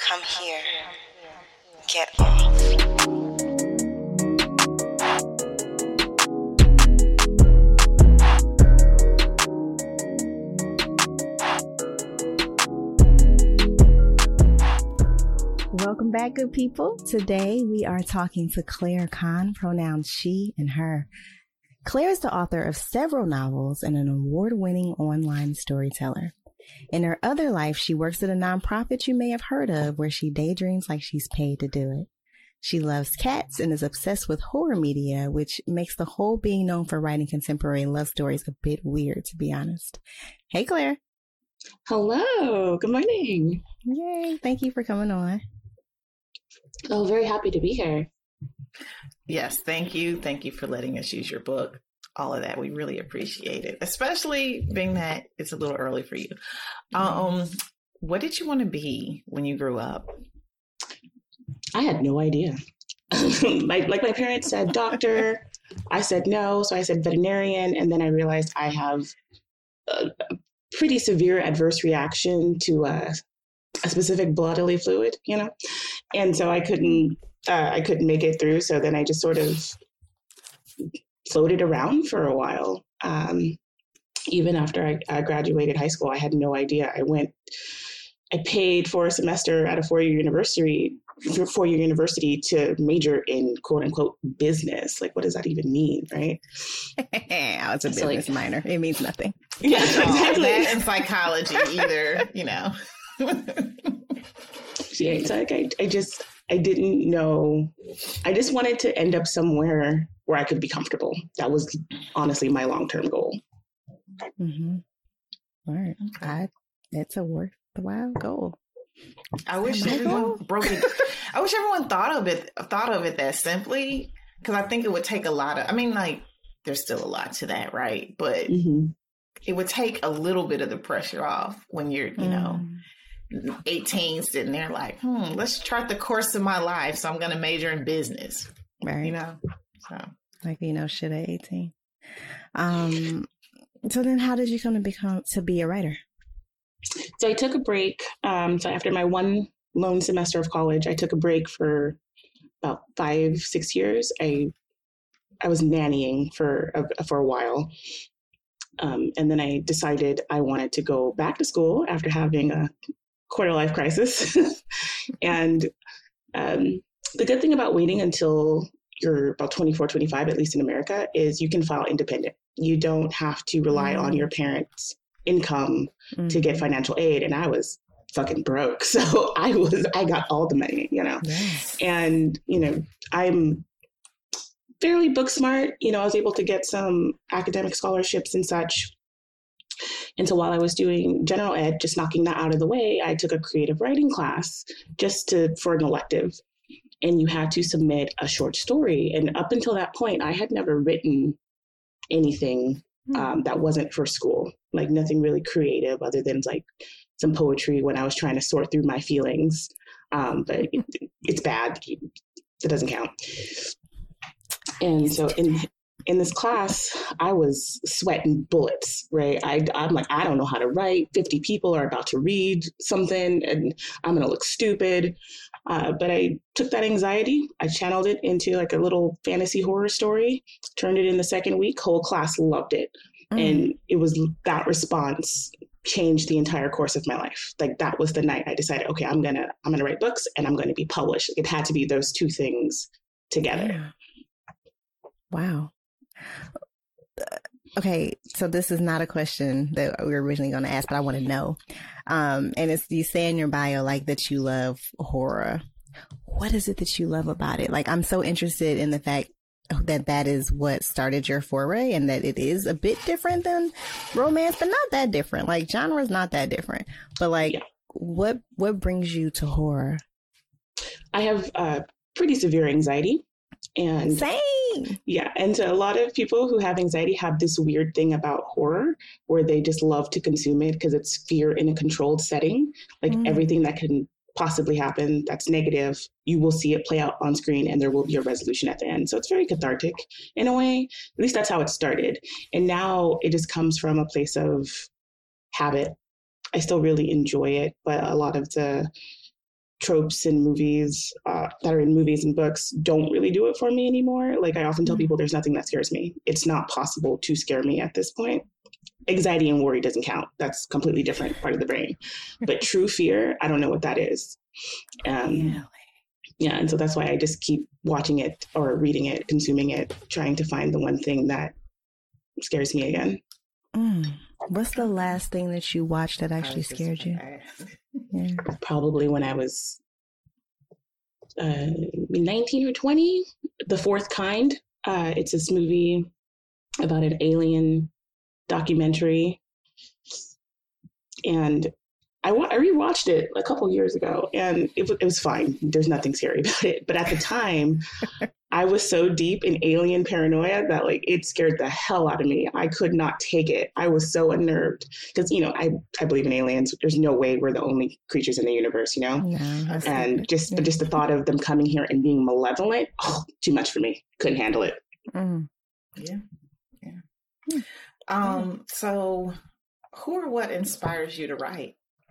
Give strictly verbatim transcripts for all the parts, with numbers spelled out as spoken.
Come here. Get off. Welcome back, good people. Today we are talking to Claire Kahn, pronouns she and her. Claire is the author of several novels and an award-winning online storyteller. In her other life, she works at a nonprofit you may have heard of where she daydreams like she's paid to do it. She loves cats and is obsessed with horror media, which makes the whole being known for writing contemporary love stories a bit weird, to be honest. Hey, Claire. Hello. Good morning. Yay. Thank you for coming on. Oh, very happy to be here. Yes, thank you. Thank you for letting us use your book. All of that. We really appreciate it, especially being that it's a little early for you. Um, what did you want to be when you grew up? I had no idea. my, like my parents said, doctor. I said no. So I said veterinarian. And then I realized I have a, a pretty severe adverse reaction to uh, a specific bodily fluid, you know? And so I couldn't, uh, I couldn't make it through. So then I just sort of floated around for a while. Um, even after I, I graduated high school, I had no idea. I went, I paid for a semester at a four-year university, four-year university to major in quote unquote business. Like, what does that even mean, right? I was a so business like, minor. It means nothing. Yeah, exactly. That and psychology, either, you know. Yeah, it's like I, I just, I didn't know. I just wanted to end up somewhere where I could be comfortable. That was honestly my long-term goal. Mm-hmm. All right. I, it's a worthwhile goal. I wish everyone broke it. I wish everyone thought of it, thought of it that simply, because I think it would take a lot of, I mean, like, there's still a lot to that, right? But mm-hmm. it would take a little bit of the pressure off when you're, you mm. know, eighteen sitting there like, hmm, let's chart the course of my life. So I'm going to major in business. Right. You know, so like, you know, shit at eighteen. Um, so then how did you come to become, to be a writer? So I took a break. Um, so after my one lone semester of college, I took a break for about five, six years. I, I was nannying for a, for a while. Um, and then I decided I wanted to go back to school after having a quarter life crisis. And um, the good thing about waiting until you're about twenty-four, twenty-five, at least in America, is you can file independent. You don't have to rely mm-hmm. on your parents' income mm-hmm. to get financial aid. And I was fucking broke. So I was, I got all the money, you know, yes. and, you know, I'm fairly book smart. You know, I was able to get some academic scholarships and such. And so while I was doing general ed, just knocking that out of the way, I took a creative writing class just to for an elective. And you had to submit a short story. And up until that point, I had never written anything um, that wasn't for school, like nothing really creative other than like some poetry when I was trying to sort through my feelings. Um, but it, it's bad. It doesn't count. And so in in this class, I was sweating bullets, right? I, I'm like, I don't know how to write. fifty people are about to read something and I'm going to look stupid. Uh, but I took that anxiety, I channeled it into like a little fantasy horror story, turned it in the second week, whole class loved it. Mm. And it was that response changed the entire course of my life. Like that was the night I decided, okay, I'm going to, I'm going to write books and I'm going to be published. It had to be those two things together. Yeah. Wow. Okay, so this is not a question that we were originally going to ask, but I want to know. Um, and it's you say in your bio, like, that you love horror. What is it that you love about it? Like, I'm so interested in the fact that that is what started your foray and that it is a bit different than romance, but not that different. Like, genre is not that different. But, like, yeah. what what brings you to horror? I have uh, pretty severe anxiety. And same. Yeah. And so a lot of people who have anxiety have this weird thing about horror where they just love to consume it because it's fear in a controlled setting. Like mm. everything that can possibly happen that's negative, you will see it play out on screen and there will be a resolution at the end. So it's very cathartic in a way. At least that's how it started. And now it just comes from a place of habit. I still really enjoy it, but a lot of the tropes in movies uh, that are in movies and books don't really do it for me anymore. Like I often tell people there's nothing that scares me. It's not possible to scare me at this point. Anxiety and worry doesn't count. That's completely different part of the brain. But true fear, I don't know what that is. Um, yeah. yeah. And so that's why I just keep watching it or reading it, consuming it, trying to find the one thing that scares me again. Mm. What's the last thing that you watched that actually scared you? Yeah. Probably when I was uh, nineteen or twenty. The Fourth Kind. Uh, it's this movie about an alien documentary. And I, wa- I rewatched it a couple years ago, and it, w- it was fine. There's nothing scary about it. But at the time, I was so deep in alien paranoia that like it scared the hell out of me. I could not take it. I was so unnerved because, you know, I, I believe in aliens. There's no way we're the only creatures in the universe, you know? No, and just yeah. but just the thought of them coming here and being malevolent, oh, too much for me. Couldn't handle it. Mm. Yeah. Yeah. Hmm. Um, so who or what inspires you to write?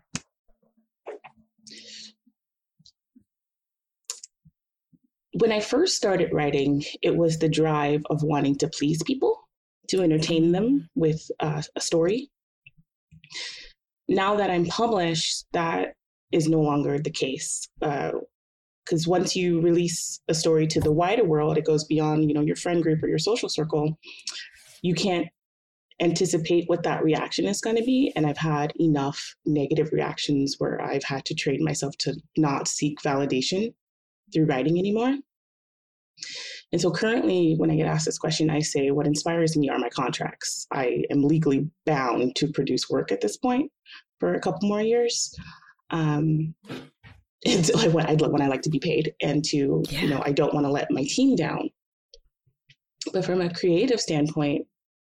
When I first started writing, it was the drive of wanting to please people, to entertain them with uh, a story. Now that I'm published, that is no longer the case. Because uh, once you release a story to the wider world, it goes beyond, you know, your friend group or your social circle. You can't anticipate what that reaction is going to be. And I've had enough negative reactions where I've had to train myself to not seek validation through writing anymore. And so currently when I get asked this question, I say, what inspires me are my contracts. I am legally bound to produce work at this point for a couple more years. Um, and so I, when, I, when I like to be paid and to, yeah. you know, I don't want to let my team down. But from a creative standpoint,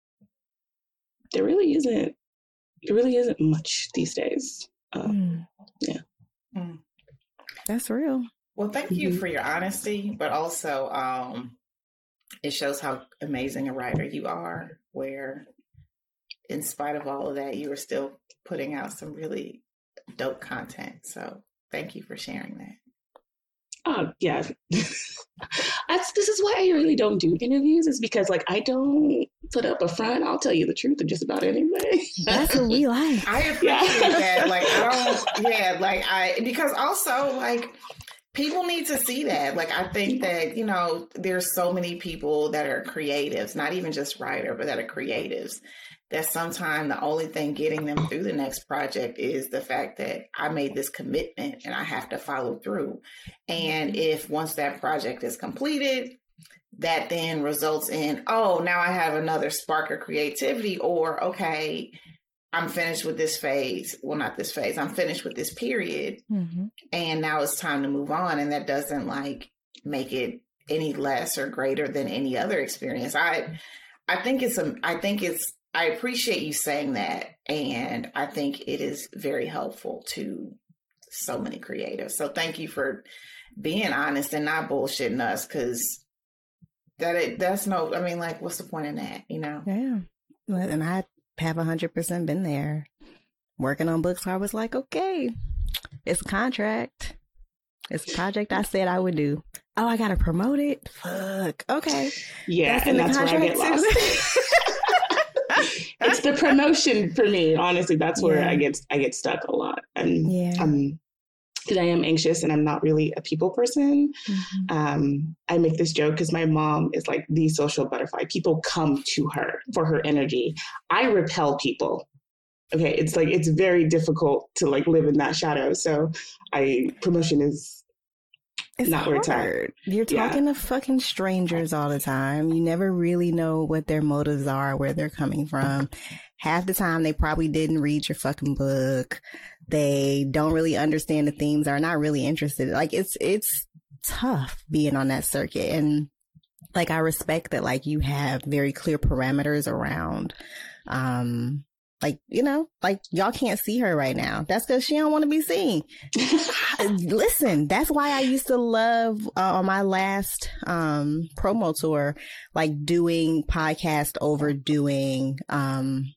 there really isn't, there really isn't much these days. Um, mm. Yeah. Mm. That's real. Well, thank you for your honesty, but also um, it shows how amazing a writer you are, where in spite of all of that, you are still putting out some really dope content. So thank you for sharing that. Oh, yeah. That's, this is why I really don't do interviews, is because like I don't put up a front. I'll tell you the truth of just about anything. That's what we like. I appreciate yeah. that. Like, I don't, yeah, like I, because also like, people need to see that. Like, I think that, you know, there's so many people that are creatives, not even just writer, but that are creatives, that sometimes the only thing getting them through the next project is the fact that I made this commitment and I have to follow through. And if once that project is completed, that then results in, oh, now I have another spark of creativity, or, okay, I'm finished with this phase. Well, not this phase. I'm finished with this period. Mm-hmm. And now it's time to move on. And that doesn't like make it any less or greater than any other experience. I, I think it's, a, I think it's, I appreciate you saying that. And I think it is very helpful to so many creatives. So thank you for being honest and not bullshitting us. Cause that, it, that's no, I mean, like, what's the point in that, you know? Yeah. And I have one hundred percent been there working on books where I was like, okay, it's a contract. It's a project I said I would do. Oh, I got to promote it? Fuck. Okay. Yeah, that's and that's where I get lost. It's the promotion for me. Honestly, that's where yeah. I get I get stuck a lot. And yeah. um, because I am anxious and I'm not really a people person. Mm-hmm. Um, I make this joke because my mom is like the social butterfly. People come to her for her energy. I repel people. Okay. It's like, it's very difficult to like live in that shadow. So I, promotion is it's not where it's at. You're talking yeah. to fucking strangers all the time. You never really know what their motives are, where they're coming from. Half the time they probably didn't read your fucking book. They don't really understand the themes, are not really interested. Like it's, it's tough being on that circuit. And like, I respect that, like you have very clear parameters around, um, like, you know, like y'all can't see her right now. That's because she don't want to be seen. Listen, that's why I used to love uh, on my last um, promo tour, like doing podcast over doing um,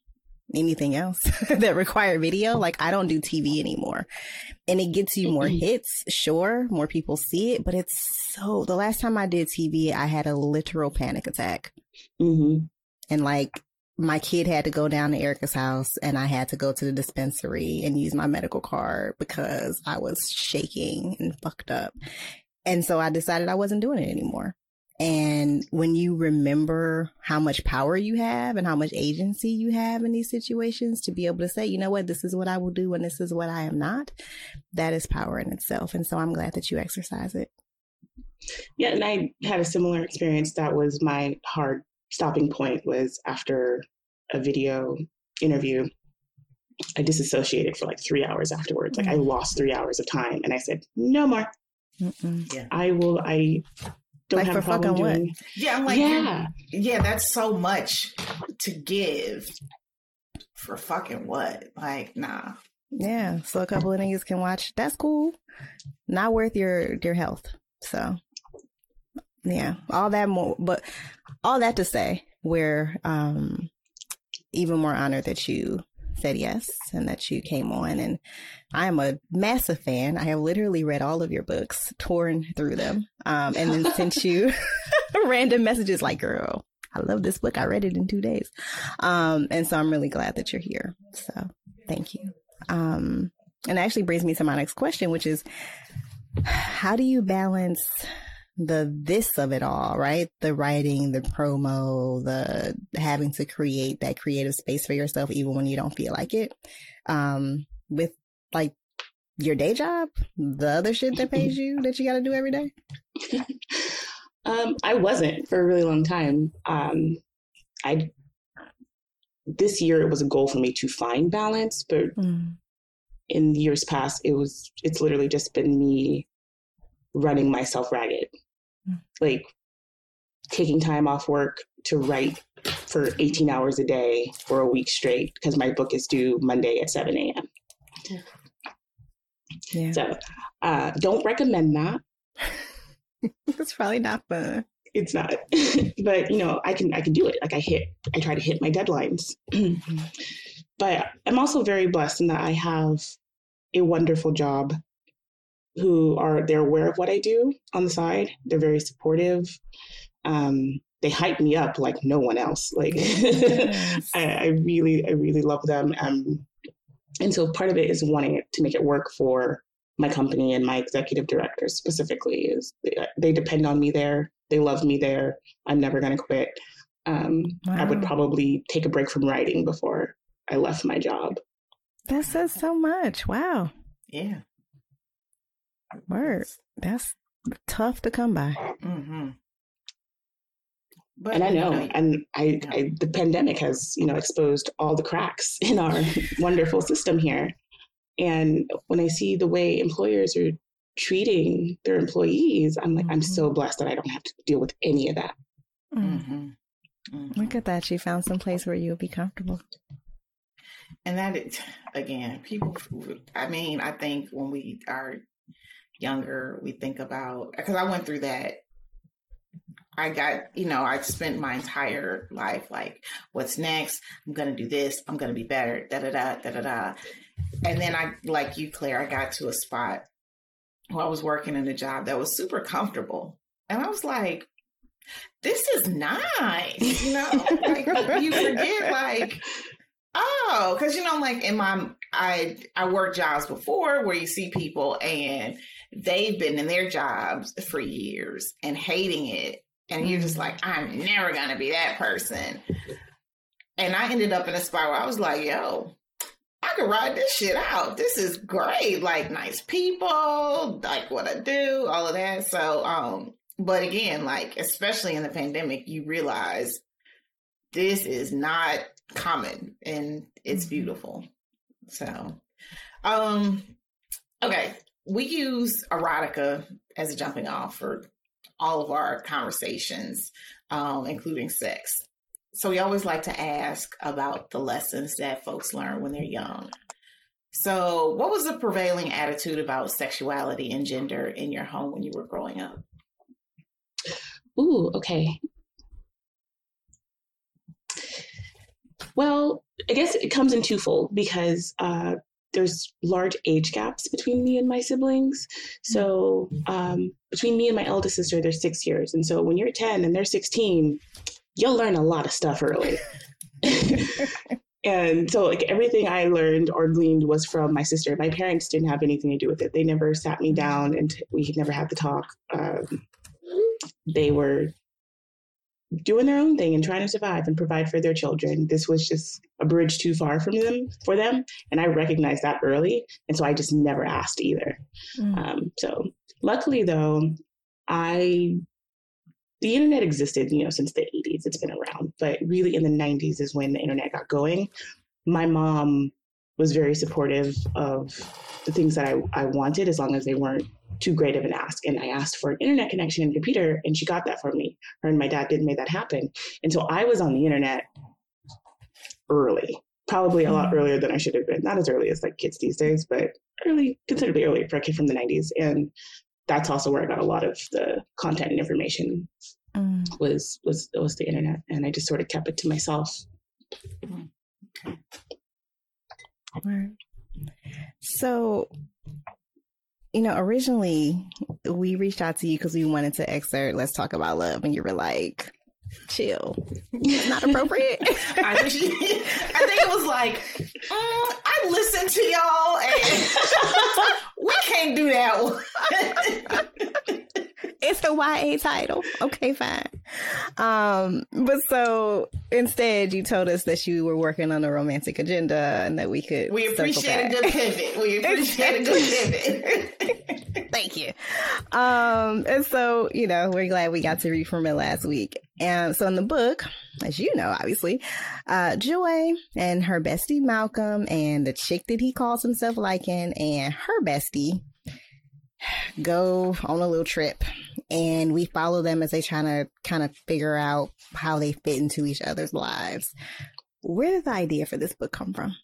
anything else that require video. Like, I don't do T V anymore. And it gets you more hits, sure, more people see it, but it's so, the last time I did T V, I had a literal panic attack. Mm-hmm. And like, my kid had to go down to Erica's house and I had to go to the dispensary and use my medical card because I was shaking and fucked up. And so I decided I wasn't doing it anymore. And when you remember how much power you have and how much agency you have in these situations to be able to say, you know what, this is what I will do and this is what I am not, that is power in itself. And so I'm glad that you exercise it. Yeah, and I had a similar experience. That was my hard stopping point, was after a video interview. I disassociated for like three hours afterwards. Like, I lost three hours of time and I said, no more. Mm-mm. Yeah. I will, I... Don't like have for a problem fucking doing. what? Yeah, I'm like, yeah, yeah, that's so much to give for fucking what? Like, nah. Yeah, so a couple of niggas can watch. That's cool. Not worth your your health. So, yeah, all that more, but all that to say, we're um even more honored that you said yes and that you came on, and I'm a massive fan. I have literally read all of your books, torn through them, um, and then sent you random messages like, girl, I love this book. I read it in two days. Um, and so I'm really glad that you're here. So thank you. Um, and that actually brings me to my next question, which is, how do you balance the this of it all, right? The writing, the promo, the having to create that creative space for yourself, even when you don't feel like it, um, with like your day job, the other shit that pays you that you got to do every day? um, I wasn't for a really long time. Um, I this year it was a goal for me to find balance, but mm. in years past, it was it's literally just been me running myself ragged. Like taking time off work to write for eighteen hours a day for a week straight because my book is due Monday at seven a.m. Yeah. So uh, don't recommend that. It's probably not fun. It's not, but you know, I can I can do it. Like I hit, I try to hit my deadlines. But I'm also very blessed in that I have a wonderful job. Who are, they're aware of what I do on the side. They're very supportive. Um, they hype me up like no one else. Like yes. I, I really, I really love them. Um, and so part of it is wanting it to make it work for my company and my executive directors specifically. Is they, they depend on me there. They love me there. I'm never going to quit. Um, wow. I would probably take a break from writing before I left my job. That says so much. Wow. Yeah. Word. That's tough to come by. Mm-hmm. But, and I know, you know and I, you know. I, the pandemic has, you know, exposed all the cracks in our wonderful system here. And when I see the way employers are treating their employees, I'm like, mm-hmm. I'm so blessed that I don't have to deal with any of that. Mm-hmm. Mm-hmm. Look at that. You found some place where you'll be comfortable. And that, is, again, people, I mean, I think when we are younger, we think about, because I went through that. I got, you know, I spent my entire life like, what's next? I'm going to do this. I'm going to be better. Da, da, da, da, da, da. And then I, like you, Claire, I got to a spot where I was working in a job that was super comfortable. And I was like, this is nice. You know, like you forget like, oh, because, you know, like in my, I, I worked jobs before where you see people and they've been in their jobs for years and hating it. And you're just like, I'm never going to be that person. And I ended up in a spot where I was like, yo, I could ride this shit out. This is great. Like nice people, like what I do, all of that. So, um, but again, like, especially in the pandemic, you realize this is not common and it's beautiful. So, um, okay. We use erotica as a jumping off for all of our conversations, um, including sex. So we always like to ask about the lessons that folks learn when they're young. So what was the prevailing attitude about sexuality and gender in your home when you were growing up? Ooh, okay. Well, I guess it comes in twofold because uh, there's large age gaps between me and my siblings. So um, between me and my eldest sister, there's six years. And so when you're ten and they're sixteen, you'll learn a lot of stuff early. And so like everything I learned or gleaned was from my sister. My parents didn't have anything to do with it. They never sat me down and t- we never had the talk. Um, they were doing their own thing and trying to survive and provide for their children. This was just a bridge too far from them for them. And I recognized that early. And so I just never asked either. Mm. Um, so luckily though, I, the internet existed, you know, since the eighties, it's been around, but really in the nineties is when the internet got going. My mom was very supportive of the things that I, I wanted, as long as they weren't too great of an ask. And I asked for an internet connection and computer, and she got that for me. Her and my dad did make that happen. And so I was on the internet early, probably a lot earlier than I should have been. Not as early as like kids these days, but early, considerably early for a kid from the nineties. And that's also where I got a lot of the content and information mm. was, was, was the internet. And I just sort of kept it to myself. Right. So, you know, originally we reached out to you because we wanted to excerpt Let's Talk About Love, and you were like, chill. It's not appropriate. I, think she, I think it was like, mm, I listened to y'all and we can't do that one. It's a Y A title. Okay, fine. Um, but so instead you told us that you were working on a romantic agenda and that we could We appreciate a good pivot. We appreciate a good pivot. Thank you. Um, and so, you know, we're glad we got to read from it last week. And so in the book, as you know, obviously, uh, Joy and her bestie Malcolm and the chick that he calls himself liking and her bestie go on a little trip, and we follow them as they try to kind of figure out how they fit into each other's lives. Where did the idea for this book come from?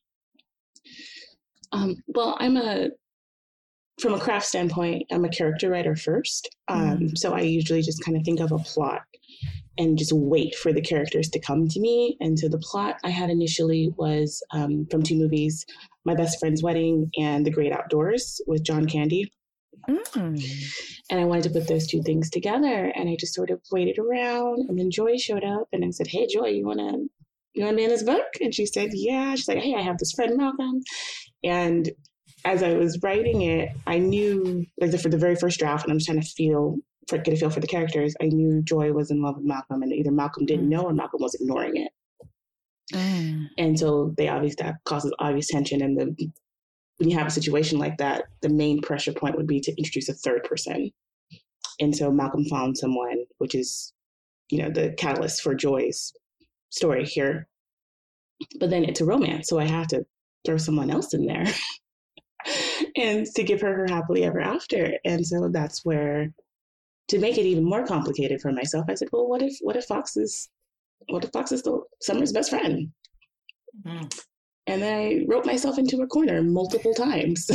Um, well, I'm a, from a craft standpoint, I'm a character writer first. Um, mm. So I usually just kind of think of a plot and just wait for the characters to come to me. And so the plot I had initially was um, from two movies, My Best Friend's Wedding and The Great Outdoors with John Candy. Mm. And I wanted to put those two things together, and I just sort of waited around, and then Joy showed up, and I said, "Hey, Joy, you want to you want to be in this book?" And she said, "Yeah." She's like, "Hey, I have this friend Malcolm." And as I was writing it, I knew, like the, for the very first draft, and I'm just trying to feel for get a feel for the characters, I knew Joy was in love with Malcolm, and either Malcolm didn't mm. know or Malcolm was ignoring it. Mm. And so they obviously that causes obvious tension, and the when you have a situation like that, the main pressure point would be to introduce a third person. And so Malcolm found someone, which is, you know, the catalyst for Joy's story here. But then it's a romance, so I have to throw someone else in there and to give her her happily ever after. And so that's where, to make it even more complicated for myself, I said, well, what if what if Fox is what if Fox is the Summer's best friend? Mm. And then I wrote myself into a corner multiple times.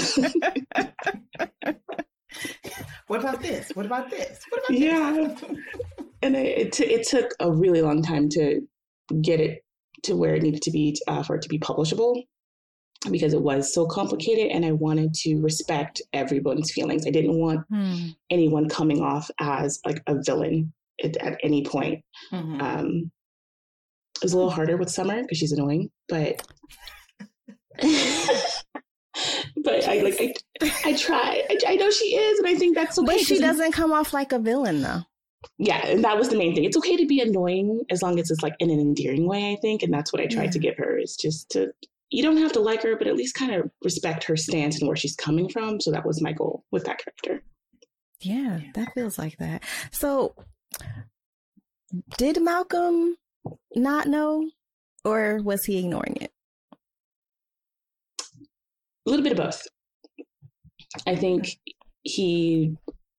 What about this? What about this? What about yeah. this? And I, it, t- it took a really long time to get it to where it needed to be uh, for it to be publishable, because it was so complicated, and I wanted to respect everyone's feelings. I didn't want hmm. anyone coming off as like a villain at, at any point. Mm-hmm. Um, it was a little harder with Summer because she's annoying, but... but I like I, I try. I, I know she is, and I think that's okay. But she doesn't come off like a villain, though. Yeah, and that was the main thing. It's okay to be annoying as long as it's like in an endearing way, I think, and that's what I tried yeah. to give her. Is just to you don't have to like her, but at least kind of respect her stance and where she's coming from. So that was my goal with that character. Yeah, that feels like that. So, did Malcolm not know, or was he ignoring it? A little bit of both. I think he,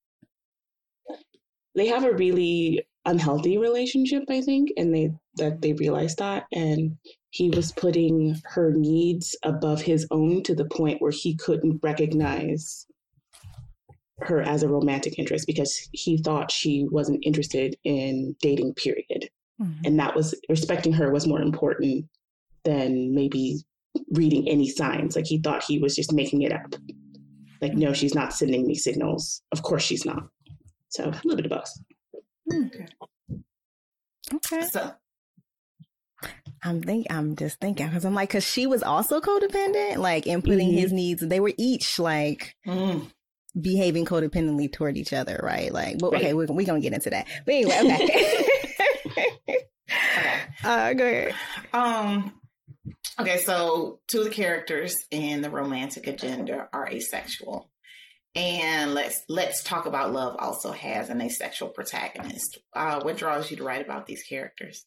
they have a really unhealthy relationship, I think, and they that they realized that, and he was putting her needs above his own to the point where he couldn't recognize her as a romantic interest because he thought she wasn't interested in dating, period. Mm-hmm. And that was, respecting her was more important than maybe reading any signs. Like he thought he was just making it up. Like, no, she's not sending me signals. Of course she's not. So a little bit of both. Okay. Okay. So I'm think I'm just thinking because I'm like, because she was also codependent, like in putting mm-hmm. his needs. They were each like mm. behaving codependently toward each other, right? Like, well, right. okay, we're we gonna get into that. But anyway, okay. okay. Uh, go ahead. Um. Okay, so two of the characters in the romantic agenda are asexual. And let's let's talk about love also has an asexual protagonist. Uh, what draws you to write about these characters?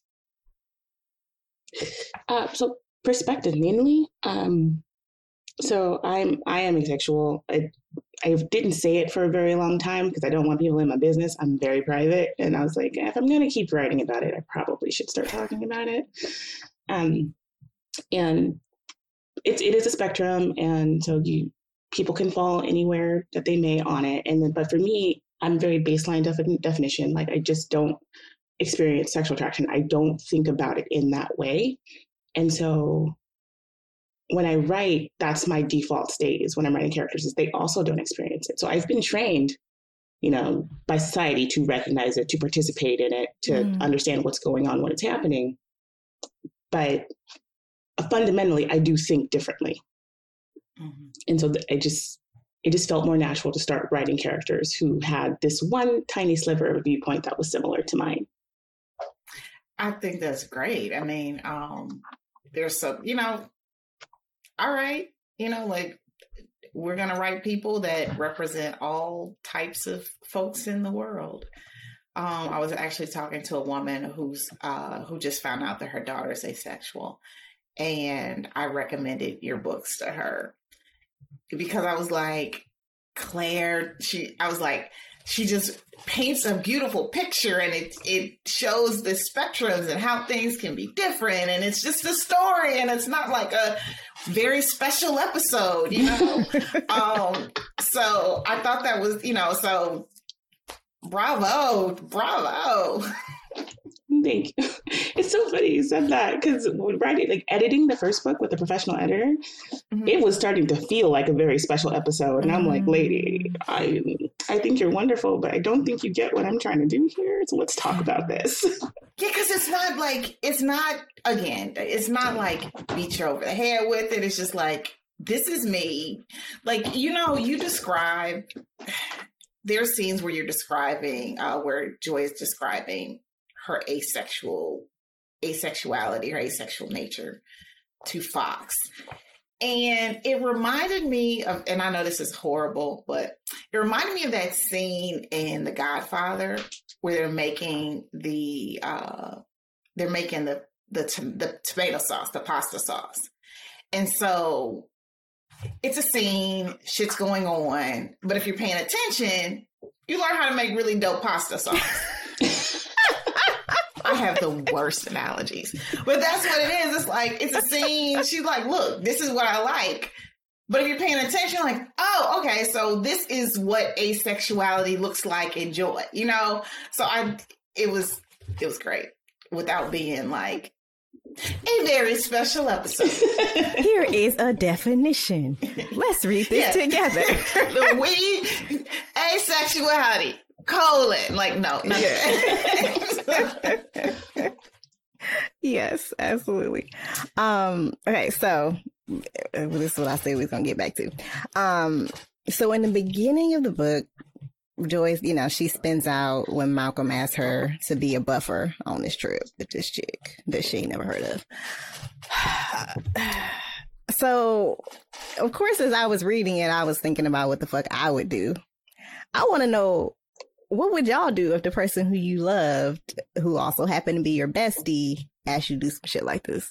Uh, so perspective mainly. Um, so I'm I am asexual. I I didn't say it for a very long time because I don't want people in my business. I'm very private, and I was like, if I'm going to keep writing about it, I probably should start talking about it. Um, and it's it is a spectrum, and so you. People can fall anywhere that they may on it. And then, but for me, I'm very baseline defi- definition. Like I just don't experience sexual attraction. I don't think about it in that way. And so when I write, that's my default state is when I'm writing characters is they also don't experience it. So I've been trained, you know, by society to recognize it, to participate in it, to mm. understand what's going on when it's happening. But fundamentally, I do think differently. Mm-hmm. And so I just, it just felt more natural to start writing characters who had this one tiny sliver of a viewpoint that was similar to mine. I think that's great. I mean, um, there's some, you know, all right, you know, like we're going to write people that represent all types of folks in the world. Um, I was actually talking to a woman who's, uh, who just found out that her daughter is asexual. And I recommended your books to her. Because I was like, Claire, she, I was like, she just paints a beautiful picture and it, it shows the spectrums and how things can be different. And it's just a story and it's not like a very special episode, you know? um, so I thought that was, you know, so bravo, bravo. Thank you. It's so funny you said that because when writing, like editing the first book with a professional editor, mm-hmm. it was starting to feel like a very special episode. And I'm like, lady, I I think you're wonderful, but I don't think you get what I'm trying to do here. So let's talk about this. Yeah, because it's not like, it's not, again, it's not like beat you over the head with it. It's just like, this is me. Like, you know, you describe, there are scenes where you're describing, uh, where Joy is describing her asexual, asexuality, her asexual nature to Fox. And it reminded me of, and I know this is horrible, but it reminded me of that scene in The Godfather where they're making the, uh, they're making the, the, the tomato sauce, the pasta sauce. And so it's a scene, shit's going on, but if you're paying attention, you learn how to make really dope pasta sauce. I have the worst analogies, but that's what it is. It's like, it's a scene. She's like, look, this is what I like. But if you're paying attention, you're like, oh, okay. So this is what asexuality looks like in Joy, you know? So I, it was, it was great without being like a very special episode. Here is a definition. Let's read this yeah. together. The we asexuality. Colon, like no, no. Yeah. Yes, absolutely. Um, okay, so this is what I said we was gonna get back to. Um, so in the beginning of the book, Joyce, you know, she spins out when Malcolm asks her to be a buffer on this trip with this chick that she ain't never heard of. So, of course, as I was reading it, I was thinking about what the fuck I would do. I want to know, what would y'all do if the person who you loved, who also happened to be your bestie, asked you to do some shit like this?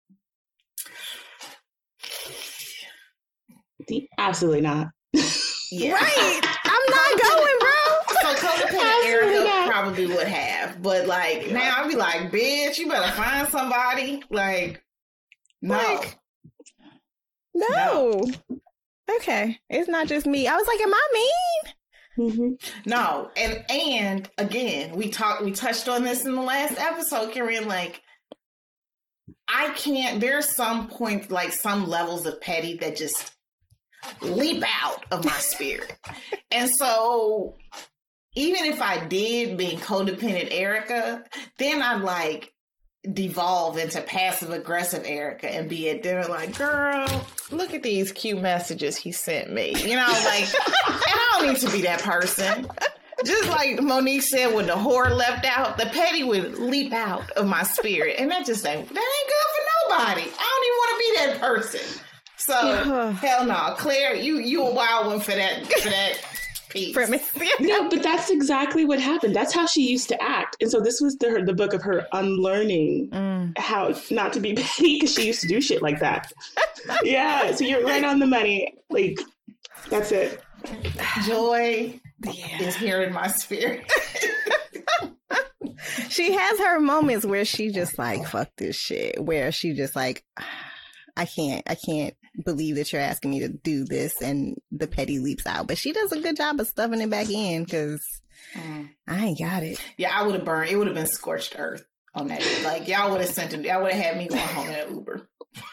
Absolutely not. Yeah. Right. I'm not going, bro. So codependent Erica probably would have, but like now I'd be like, bitch, you better find somebody. Like, no. Like, no. no. Okay. It's not just me. I was like, am I mean? Mm-hmm. No, and and again, we talked, we touched on this in the last episode, Karen. Like, I can't, there's some points, like some levels of petty that just leap out of my spirit. And so even if I did being codependent Erica, then I'd like devolve into passive aggressive Erica and be at dinner like, girl, look at these cute messages he sent me. You know, like, and I don't need to be that person. Just like Monique said, when the whore left out, the petty would leap out of my spirit. And that just ain't, that ain't good for nobody. I don't even want to be that person. So, hell no. Claire, you you a wild one for that, for that piece. No, but that's exactly what happened. That's how she used to act. And so this was the, the book of her unlearning mm. how not to be petty, because she used to do shit like that. Yeah, so you're right on the money. Like, that's it. Joy yeah. is here in my spirit. She has her moments where she just like, fuck this shit. Where she just like, I can't, I can't believe that you're asking me to do this, and the petty leaps out. But she does a good job of stuffing it back in, because mm. I ain't got it. Yeah, I would have burned. It would have been scorched earth on that. Like, y'all would have sent it. Y'all would have had me going home in an Uber.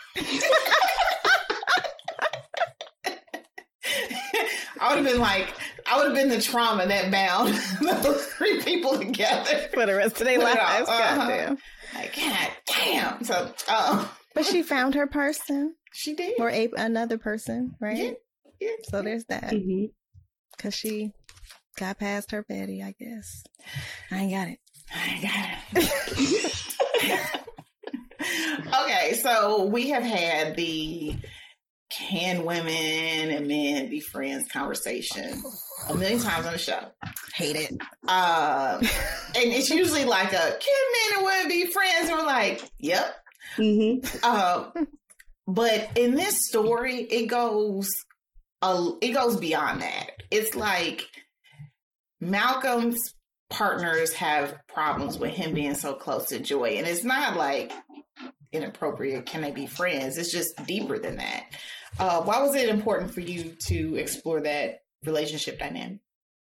I would have been like, I would have been the trauma that bound those three people together for the rest of their lives. Uh-huh. Goddamn. Like, God damn. So, uh, but she found her person. She did. Or a, another person, right? Yeah. yeah. So there's that. Mm-hmm. Because she got past her petty, I guess. I ain't got it. I ain't got it. Okay, so we have had the can women and men be friends conversation a million times on the show. Hate it. Uh, and it's usually like a, can men and women be friends? And we're like, yep. Mm-hmm. Uh, but in this story, it goes, uh, it goes beyond that. It's like Malcolm's partners have problems with him being so close to Joy. And it's not like inappropriate, can they be friends? It's just deeper than that. Uh, why was it important for you to explore that relationship dynamic?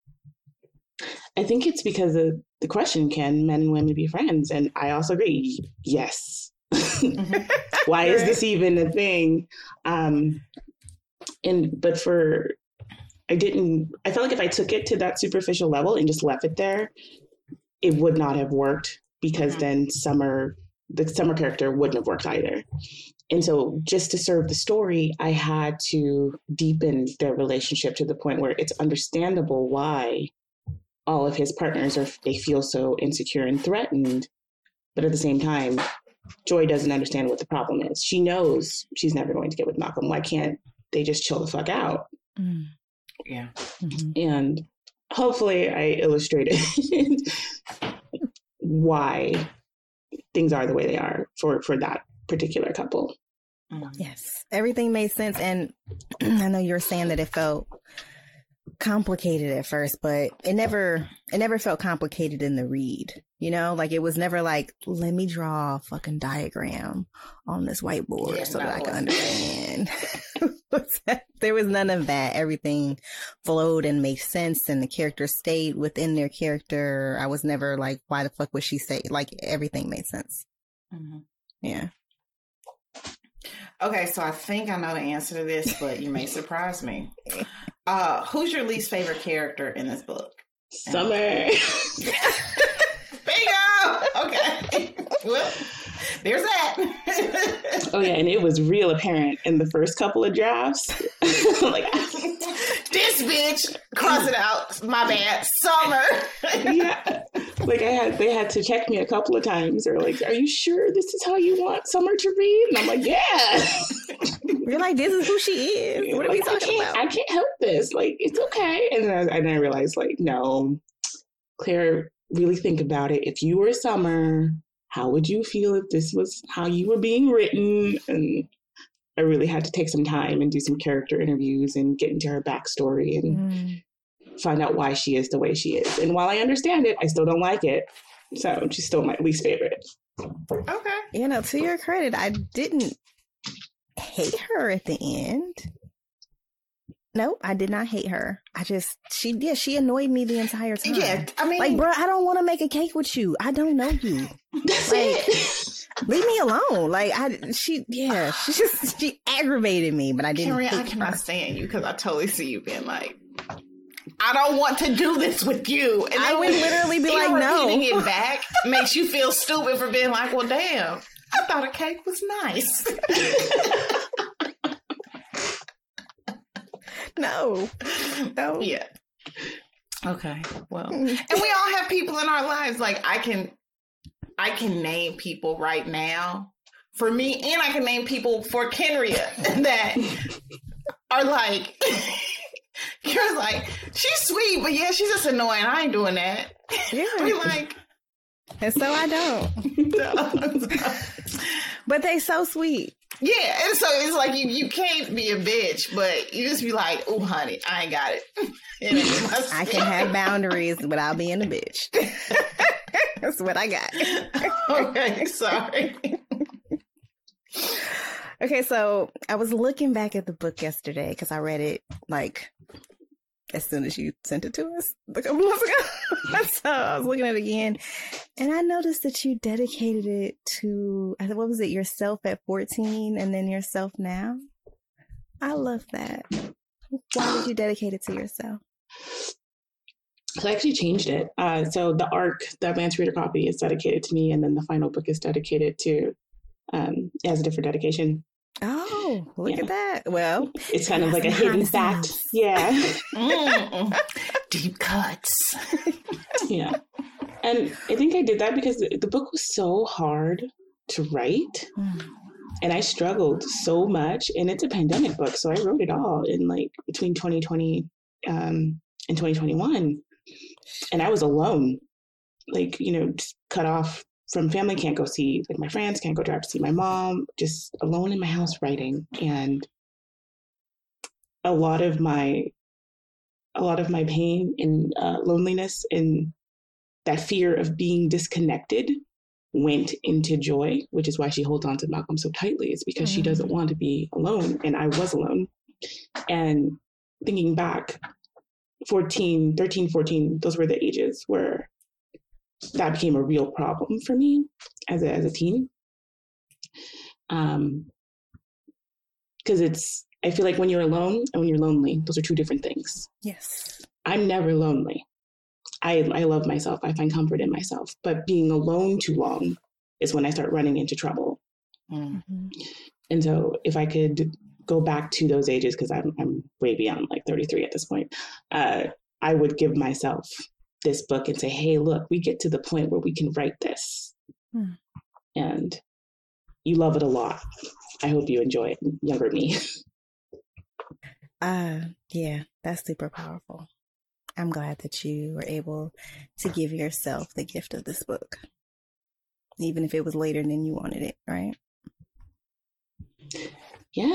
I think it's because of the question, can men and women be friends? And I also agree, yes. Mm-hmm. Why is this even a thing? Um, and but for, I didn't, I felt like if I took it to that superficial level and just left it there, it would not have worked, because mm-hmm. then Summer, the Summer character wouldn't have worked either. And so just to serve the story, I had to deepen their relationship to the point where it's understandable why all of his partners are, they feel so insecure and threatened. But at the same time, Joy doesn't understand what the problem is. She knows she's never going to get with Malcolm. Why can't they just chill the fuck out? Mm. Yeah. Mm-hmm. And hopefully I illustrated why things are the way they are for, for that particular couple. Yes, everything made sense. And I know you were saying that it felt complicated at first, but it never it never felt complicated in the read. You know, like it was never like, let me draw a fucking diagram on this whiteboard yeah, so that I can understand. There was none of that. Everything flowed and made sense, and the characters stayed within their character. I was never like, why the fuck would she say? Like, everything made sense. Mm-hmm. Yeah. Okay, so I think I know the answer to this, but you may surprise me. Uh, who's your least favorite character in this book? Summer. Bingo! Okay. Well, there's that. Oh, yeah, and it was real apparent in the first couple of drafts. Like, this bitch, cross it out. My bad. Summer. Yeah. Like, I had, they had to check me a couple of times. They're like, are you sure this is how you want Summer to read? And I'm like, yeah. You're like, this is who she is. What are like, we talking I about? I can't help this. Like, it's okay. And then I, and then I realized, like, no, Claire, really think about it. If you were Summer, how would you feel if this was how you were being written? And I really had to take some time and do some character interviews and get into her backstory and mm. find out why she is the way she is. And while I understand it, I still don't like it. So she's still my least favorite. Okay. You know, to your credit, I didn't hate her at the end. No, I did not hate her. I just, she did. She annoyed me the entire time. Yeah, I mean, like, bro, I don't want to make a cake with you. I don't know you. That's like, it. Leave me alone. Like I, she, yeah, she just she aggravated me, but I didn't. Carrie, I cannot stand you because I totally see you being like, I don't want to do this with you, and I would literally be like, no. Repeating it back makes you feel stupid for being like, well, damn, I thought a cake was nice. No, no, yeah. Okay, well, and we all have people in our lives. Like I can. I can name people right now for me, and I can name people for Kenria that are like, you're like, she's sweet, but yeah, she's just annoying. I ain't doing that. Yeah. We're like, and so I don't. But they so sweet. Yeah, and so it's like you, you can't be a bitch, but you just be like, oh, honey, I ain't got it. it I can have boundaries without being a bitch. That's what I got. Okay, sorry. Okay, so I was looking back at the book yesterday because I read it like as soon as you sent it to us a couple months ago. So I was looking at it again, and I noticed that you dedicated it to, what was it, yourself at fourteen and then yourself now? I love that. Why did you dedicate it to yourself? So I actually changed it. Uh, so the arc, the advanced reader copy, is dedicated to me, and then the final book is dedicated to, um, it has a different dedication. Oh, look yeah. at that. Well, it's kind of like a hidden fact. Sense. Yeah. Mm. Deep cuts. Yeah. And I think I did that because the book was so hard to write. Mm. And I struggled so much. And it's a pandemic book. So I wrote it all in like between twenty twenty um, and twenty twenty-one. And I was alone, like, you know, just cut off from family, can't go see like my friends, can't go drive to see my mom, just alone in my house writing. And a lot of my, a lot of my pain and uh, loneliness and that fear of being disconnected went into joy, which is why she holds on to Malcolm so tightly. It's because mm-hmm. she doesn't want to be alone. And I was alone. And thinking back, fourteen, thirteen, fourteen, those were the ages where that became a real problem for me as a, as a teen. Um, because it's, I feel like when you're alone and when you're lonely, those are two different things. Yes. I'm never lonely. I, I love myself. I find comfort in myself. But being alone too long is when I start running into trouble. Mm-hmm. And so if I could go back to those ages, because I'm I'm way beyond like thirty-three at this point, uh, I would give myself this book and say, hey, look, we get to the point where we can write this. Hmm. And you love it a lot. I hope you enjoy it, younger me. Uh, yeah, that's super powerful. I'm glad that you were able to give yourself the gift of this book, even if it was later than you wanted it, right? Yeah.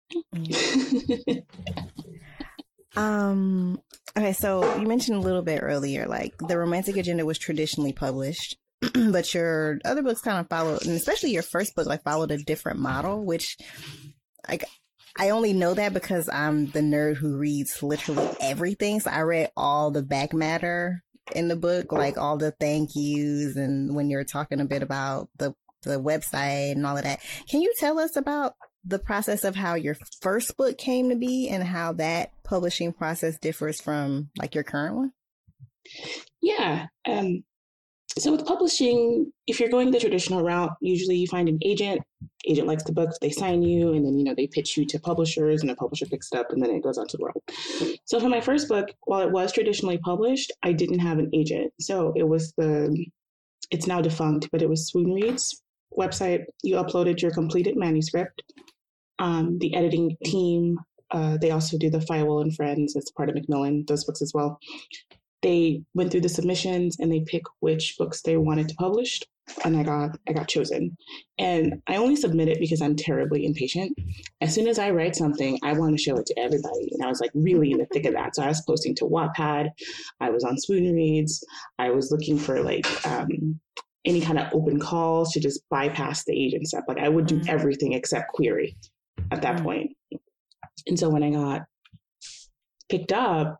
um. Okay, so you mentioned a little bit earlier, like the Romantic Agenda was traditionally published, but your other books kind of followed, and especially your first book, like followed a different model, which, like, I only know that because I'm the nerd who reads literally everything. So I read all the back matter in the book, like all the thank yous, and when you're talking a bit about the the website and all of that. Can you tell us about the process of how your first book came to be and how that publishing process differs from like your current one? Yeah. Um, so with publishing, if you're going the traditional route, usually you find an agent, agent likes the book, they sign you, and then, you know, they pitch you to publishers and the publisher picks it up and then it goes on to the world. So for my first book, while it was traditionally published, I didn't have an agent. So it was the, it's now defunct, but it was Swoon Reads website. You uploaded your completed manuscript. Um, the editing team, uh, they also do the Firewall and Friends. It's part of Macmillan, those books as well. They went through the submissions and they pick which books they wanted to publish. And I got I got chosen. And I only submit it because I'm terribly impatient. As soon as I write something, I want to show it to everybody. And I was like really in the thick of that. So I was posting to Wattpad. I was on Swoon Reads. I was looking for like um, any kind of open calls to just bypass the agent step. Like I would do everything except query at that point. And so when I got picked up,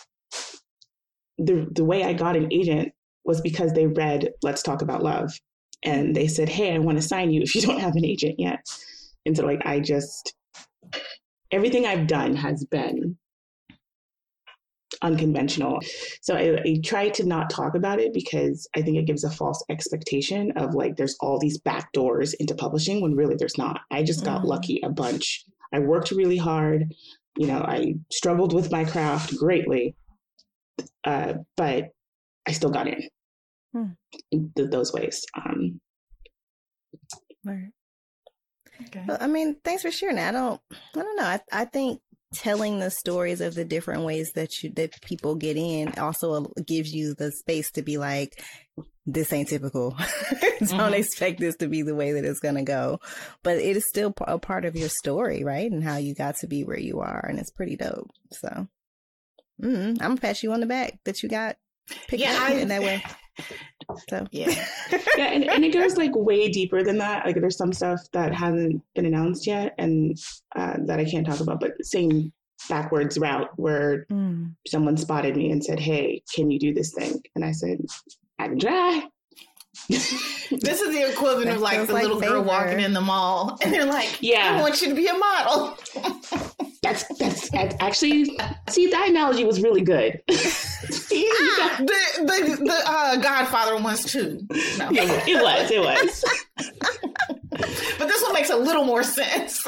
the the way I got an agent was because they read Let's Talk About Love. And they said, hey, I want to sign you if you don't have an agent yet. And so like, I just, everything I've done has been unconventional. So I, I try to not talk about it because I think it gives a false expectation of like, there's all these back doors into publishing when really there's not. I just got mm. lucky a bunch. I worked really hard. You know, I struggled with my craft greatly, uh, but I still got in, hmm. in th- those ways. Um, right. Okay. Well, I mean, thanks for sharing that. I don't, I don't know. I, I think telling the stories of the different ways that you that people get in also gives you the space to be like, this ain't typical. Don't mm-hmm. expect this to be the way that it's going to go. But it is still a part of your story, right? And how you got to be where you are. And it's pretty dope. So mm-hmm. I'm going to pat you on the back that you got picked yeah, up I, in that way. So yeah. yeah and, and it goes like way deeper than that. Like there's some stuff that hasn't been announced yet and uh, that I can't talk about, but same backwards route where mm. someone spotted me and said, hey, can you do this thing? And I said, I can try. This is the equivalent of like the like little favor. girl walking in the mall and they're like, yeah, I want you to be a model. That's, that's that's actually, see, that analogy was really good. ah, the the, the uh, Godfather ones too. No. It, it was, it was. But this one makes a little more sense.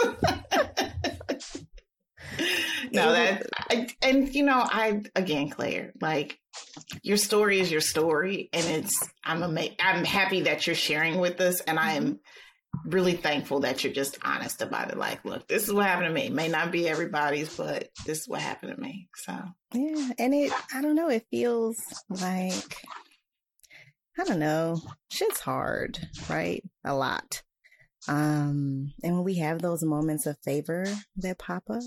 No, that, I, and you know, I, again, Claire, like, your story is your story, and it's, I'm ama- I'm happy that you're sharing with us, and I am really thankful that you're just honest about it. Like, look, this is what happened to me. It may not be everybody's, but this is what happened to me. So, yeah, and it, I don't know, it feels like, I don't know, shit's hard, right? A lot. Um, and when we have those moments of favor that pop up,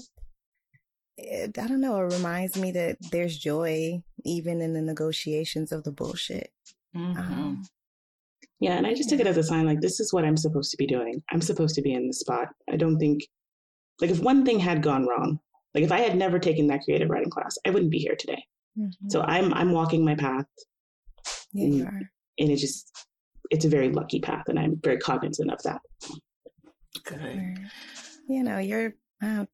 it, I don't know, it reminds me that there's joy even in the negotiations of the bullshit. Mm-hmm. Um, yeah, and I just took it as a sign, like, this is what I'm supposed to be doing. I'm supposed to be in this spot. I don't think, like, if one thing had gone wrong, like, if I had never taken that creative writing class, I wouldn't be here today. Mm-hmm. So I'm I'm walking my path. Yeah, and, you are. And it just, it's a very lucky path, and I'm very cognizant of that. Good. You know, you're, uh,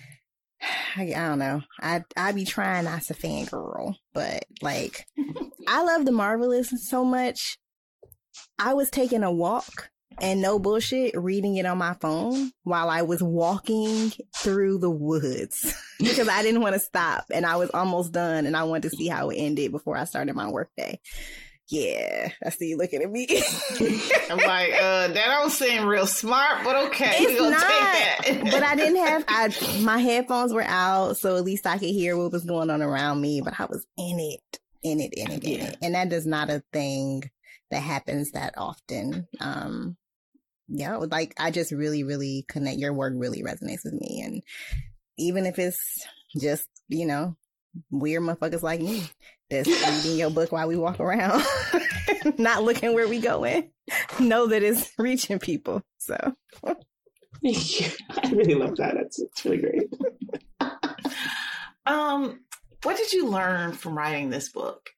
I, I don't know. I I be trying not to fangirl, but like, I love The Marvelous so much. I was taking a walk and no bullshit, reading it on my phone while I was walking through the woods because I didn't want to stop, and I was almost done, and I wanted to see how it ended before I started my workday. Yeah, I see you looking at me. I'm like, uh, that don't seem real smart, but okay, it's we're gonna not, take that. But I didn't have, I, my headphones were out, so at least I could hear what was going on around me, but I was in it, in it, in it, in yeah. it. And that is not a thing that happens that often. Um, yeah, like, I just really, really connect, your work really resonates with me. And even if it's just, you know, weird motherfuckers like me that's reading your book while we walk around, not looking where we going, know that it's reaching people. So thank you. I really love that. That's it's really great. um, what did you learn from writing this book?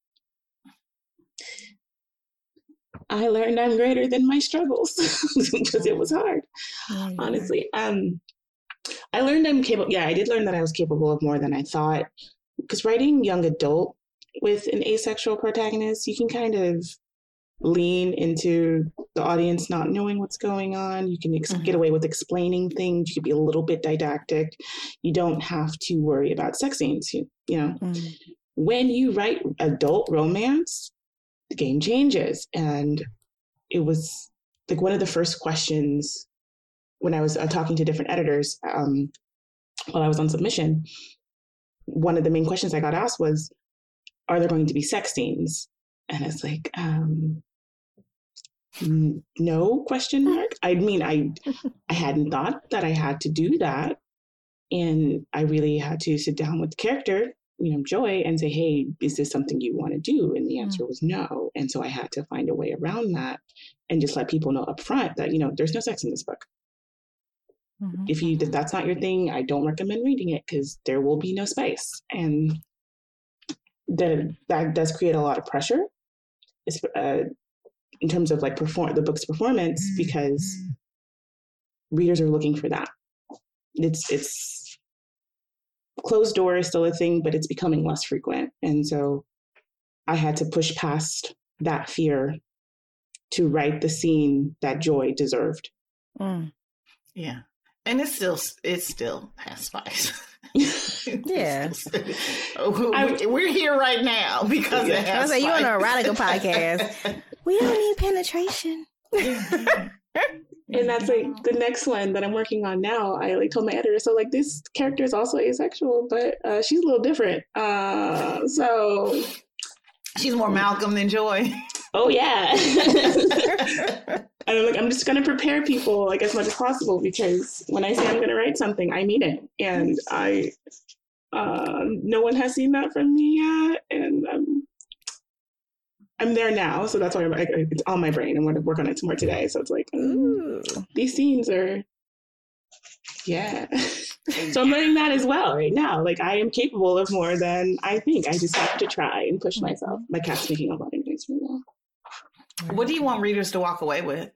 I learned I'm greater than my struggles because it was hard. Oh, yeah. Honestly, um, I learned I'm capable. Yeah, I did learn that I was capable of more than I thought. Because writing young adult with an asexual protagonist, you can kind of lean into the audience not knowing what's going on. You can ex- mm-hmm. get away with explaining things. You can be a little bit didactic. You don't have to worry about sex scenes. You, you know, mm-hmm. When you write adult romance, the game changes. And it was like one of the first questions when I was uh, talking to different editors um, while I was on submission. One of the main questions I got asked was, are there going to be sex scenes? And it's like, um, n- no question mark. I mean, I, I hadn't thought that I had to do that. And I really had to sit down with the character, you know, Joy, and say, hey, is this something you want to do? And the answer mm. was no. And so I had to find a way around that and just let people know up front that, you know, there's no sex in this book. Mm-hmm. If you if that's not your thing, I don't recommend reading it because there will be no space, and that that does create a lot of pressure. It's, uh, in terms of like perform the book's performance, because readers are looking for that. It's it's closed door is still a thing, but it's becoming less frequent. And so I had to push past that fear to write the scene that Joy deserved. Mm. Yeah. And it's still, it still has spice. Yeah. we're, we're here right now because it has I was like, spice. you on an erotica podcast. We don't need penetration. And that's like the next one that I'm working on now. I like told my editor, so like this character is also asexual, but uh, she's a little different. Uh, so she's more Malcolm than Joy. Oh yeah. And I'm like, I'm just gonna prepare people like as much as possible, because when I say I'm gonna write something, I mean it. And I, uh, no one has seen that from me yet, and I'm I'm there now, so that's why I'm like, it's on my brain. I'm going to work on it some more today. So it's like, ooh, these scenes are, yeah. So I'm learning that as well right now. Like I am capable of more than I think. I just have to try and push myself. My cat's making a lot of noise right now. What do you want readers to walk away with?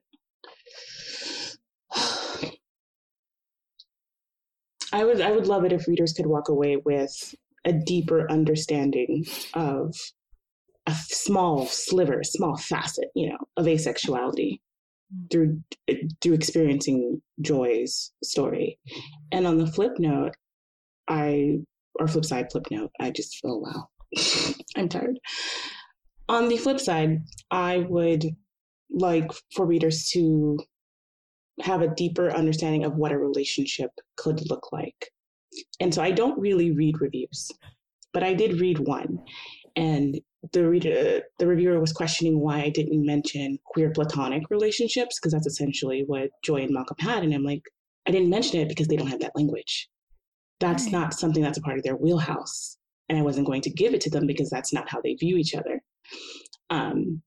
I would, I would love it if readers could walk away with a deeper understanding of a small sliver, small facet, you know, of asexuality through through experiencing Joy's story. And on the flip note, I or flip side, flip note, I just oh wow, I'm tired. On the flip side, I would like for readers to have a deeper understanding of what a relationship could look like. And so I don't really read reviews, but I did read one, and the reader, the reviewer was questioning why I didn't mention queer platonic relationships, because that's essentially what Joy and Malcolm had. And I'm like, I didn't mention it because they don't have that language. That's right. Not something that's a part of their wheelhouse. And I wasn't going to give it to them because that's not how they view each other. Um,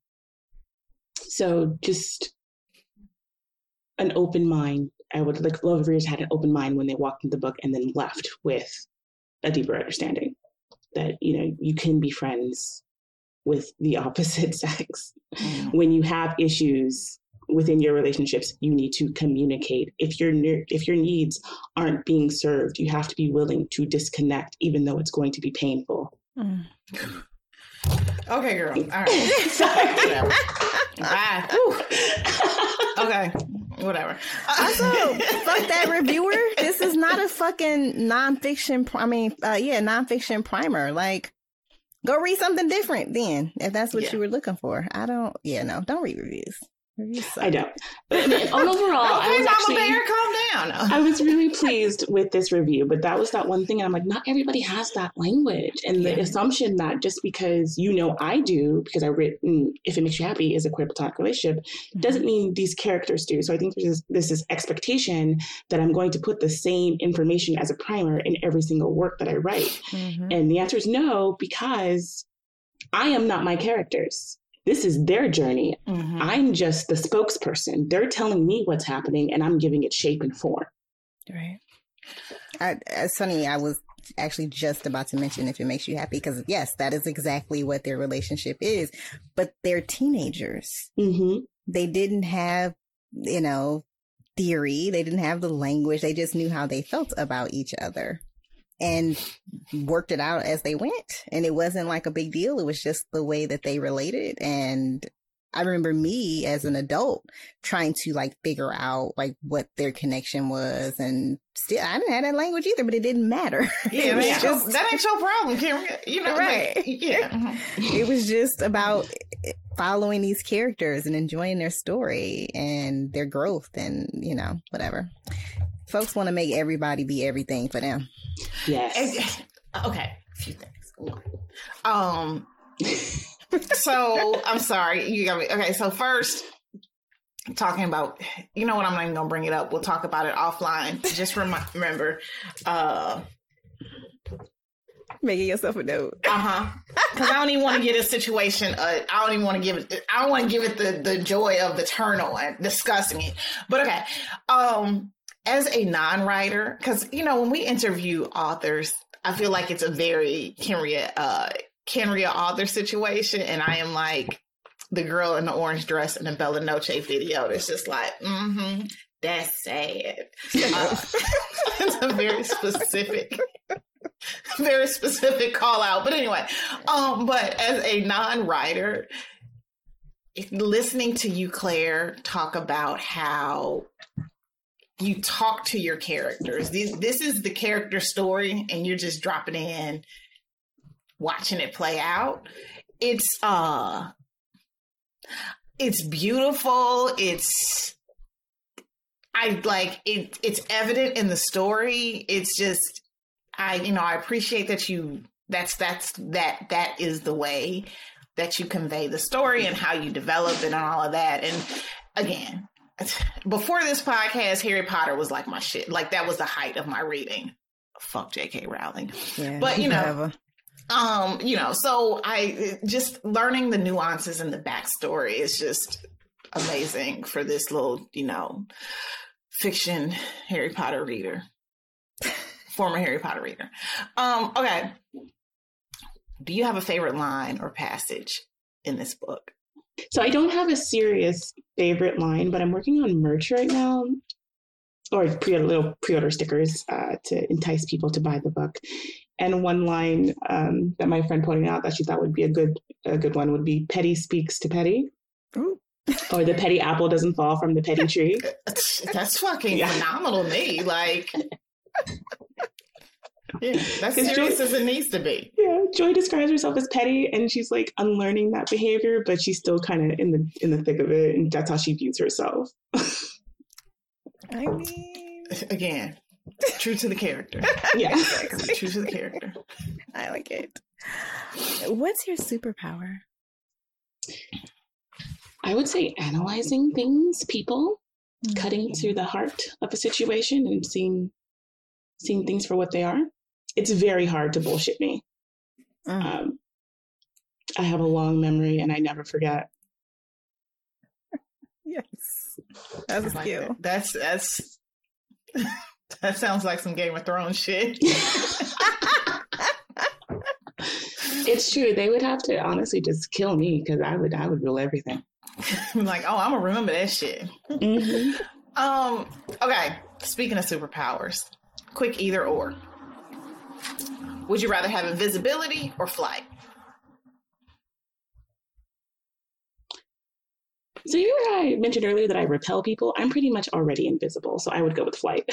so just an open mind. I would like love if readers had an open mind when they walked into the book and then left with a deeper understanding that, you know, you can be friends with the opposite sex. Mm. When you have issues within your relationships, you need to communicate. If your if your needs aren't being served, you have to be willing to disconnect, even though it's going to be painful. Mm. Okay, girl. All right. Whatever. Bye. Okay. Whatever. Also, fuck that reviewer. This is not a fucking nonfiction. I mean, uh, yeah, nonfiction primer. Like, go read something different then, if that's what yeah. you were looking for. I don't, yeah, no, don't read reviews. Reviews suck. I don't. But on overall, okay, I was Mama actually, Bear, calm down. I was really pleased with this review, but that was that one thing. And I'm like, not everybody has that language. And the yeah. assumption that just because you know I do, because I written If It Makes You Happy is a queer platonic relationship, mm-hmm. doesn't mean these characters do. So I think there's this, this expectation that I'm going to put the same information as a primer in every single work that I write. Mm-hmm. And the answer is no, because I am not my characters. This is their journey. Mm-hmm. I'm just the spokesperson. They're telling me what's happening and I'm giving it shape and form. Right. I, it's funny. I was actually just about to mention If It Makes You Happy, because yes, that is exactly what their relationship is. But they're teenagers. Mm-hmm. They didn't have, you know, theory. They didn't have the language. They just knew how they felt about each other and worked it out as they went. And it wasn't like a big deal. It was just the way that they related. And I remember me as an adult trying to like figure out like what their connection was. And still, I didn't have that language either, but it didn't matter. Yeah, man, just, that ain't your problem, Kim. You know, right? Like, yeah. Mm-hmm. It was just about following these characters and enjoying their story and their growth and, you know, whatever. Folks want to make everybody be everything for them. Yes. Okay. A few things. Um. So I'm sorry. You got me. Okay. So first, talking about, you know what? I'm not even gonna bring it up. We'll talk about it offline. Just rem- remember. Uh, Making yourself a note. Uh huh. Because I don't even want to get a situation. Uh, I don't even want to give it. I don't want to give it the the joy of the turtle and discussing it. But okay. Um. As a non-writer, because, you know, when we interview authors, I feel like it's a very Kenria, uh, Kenria author situation. And I am like the girl in the orange dress in the Bella Noche video. It's just like, mm-hmm, that's sad. Uh, it's a very specific, very specific call out. But anyway, um, but as a non-writer, listening to you, Claire, talk about how you talk to your characters. This, this is the character story, and you're just dropping in, watching it play out. It's uh, it's beautiful. It's I like it. It's evident in the story. It's just I, you know, I appreciate that you. That's that's that that is the way that you convey the story and how you develop it and all of that. And again, before this podcast, Harry Potter was like my shit. Like that was the height of my reading. Fuck J K Rowling. Yeah, but you know, whatever. um, you know, so I just learning the nuances and the backstory is just amazing for this little, you know, fiction Harry Potter reader, former Harry Potter reader. Um, okay. Do you have a favorite line or passage in this book? So I don't have a serious favorite line, but I'm working on merch right now, or pre little pre-order stickers uh, to entice people to buy the book. And one line um, that my friend pointed out that she thought would be a good a good one would be "Petty speaks to Petty," Ooh. Or "The petty apple doesn't fall from the petty tree." That's fucking yeah. phenomenal to me. Like, yeah, that's serious Joy, as it needs to be. Yeah, Joy describes herself as petty, and she's like unlearning that behavior, but she's still kind of in the in the thick of it, and that's how she views herself. I mean, again, true to the character. Yeah, exactly. True to the character. I like it. What's your superpower? I would say analyzing things, people, mm-hmm. cutting to the heart of a situation and seeing seeing things for what they are. It's very hard to bullshit me. Mm. Um, I have a long memory and I never forget. Yes. That's a skill. Like that. That's, that's, that sounds like some Game of Thrones shit. It's true. They would have to honestly just kill me because I would, I would rule everything. Like, oh, I'm gonna remember that shit. Mm-hmm. Um, okay. Speaking of superpowers, quick either or. Would you rather have invisibility or flight? So you know how I mentioned earlier that I repel people? I'm pretty much already invisible, so I would go with flight.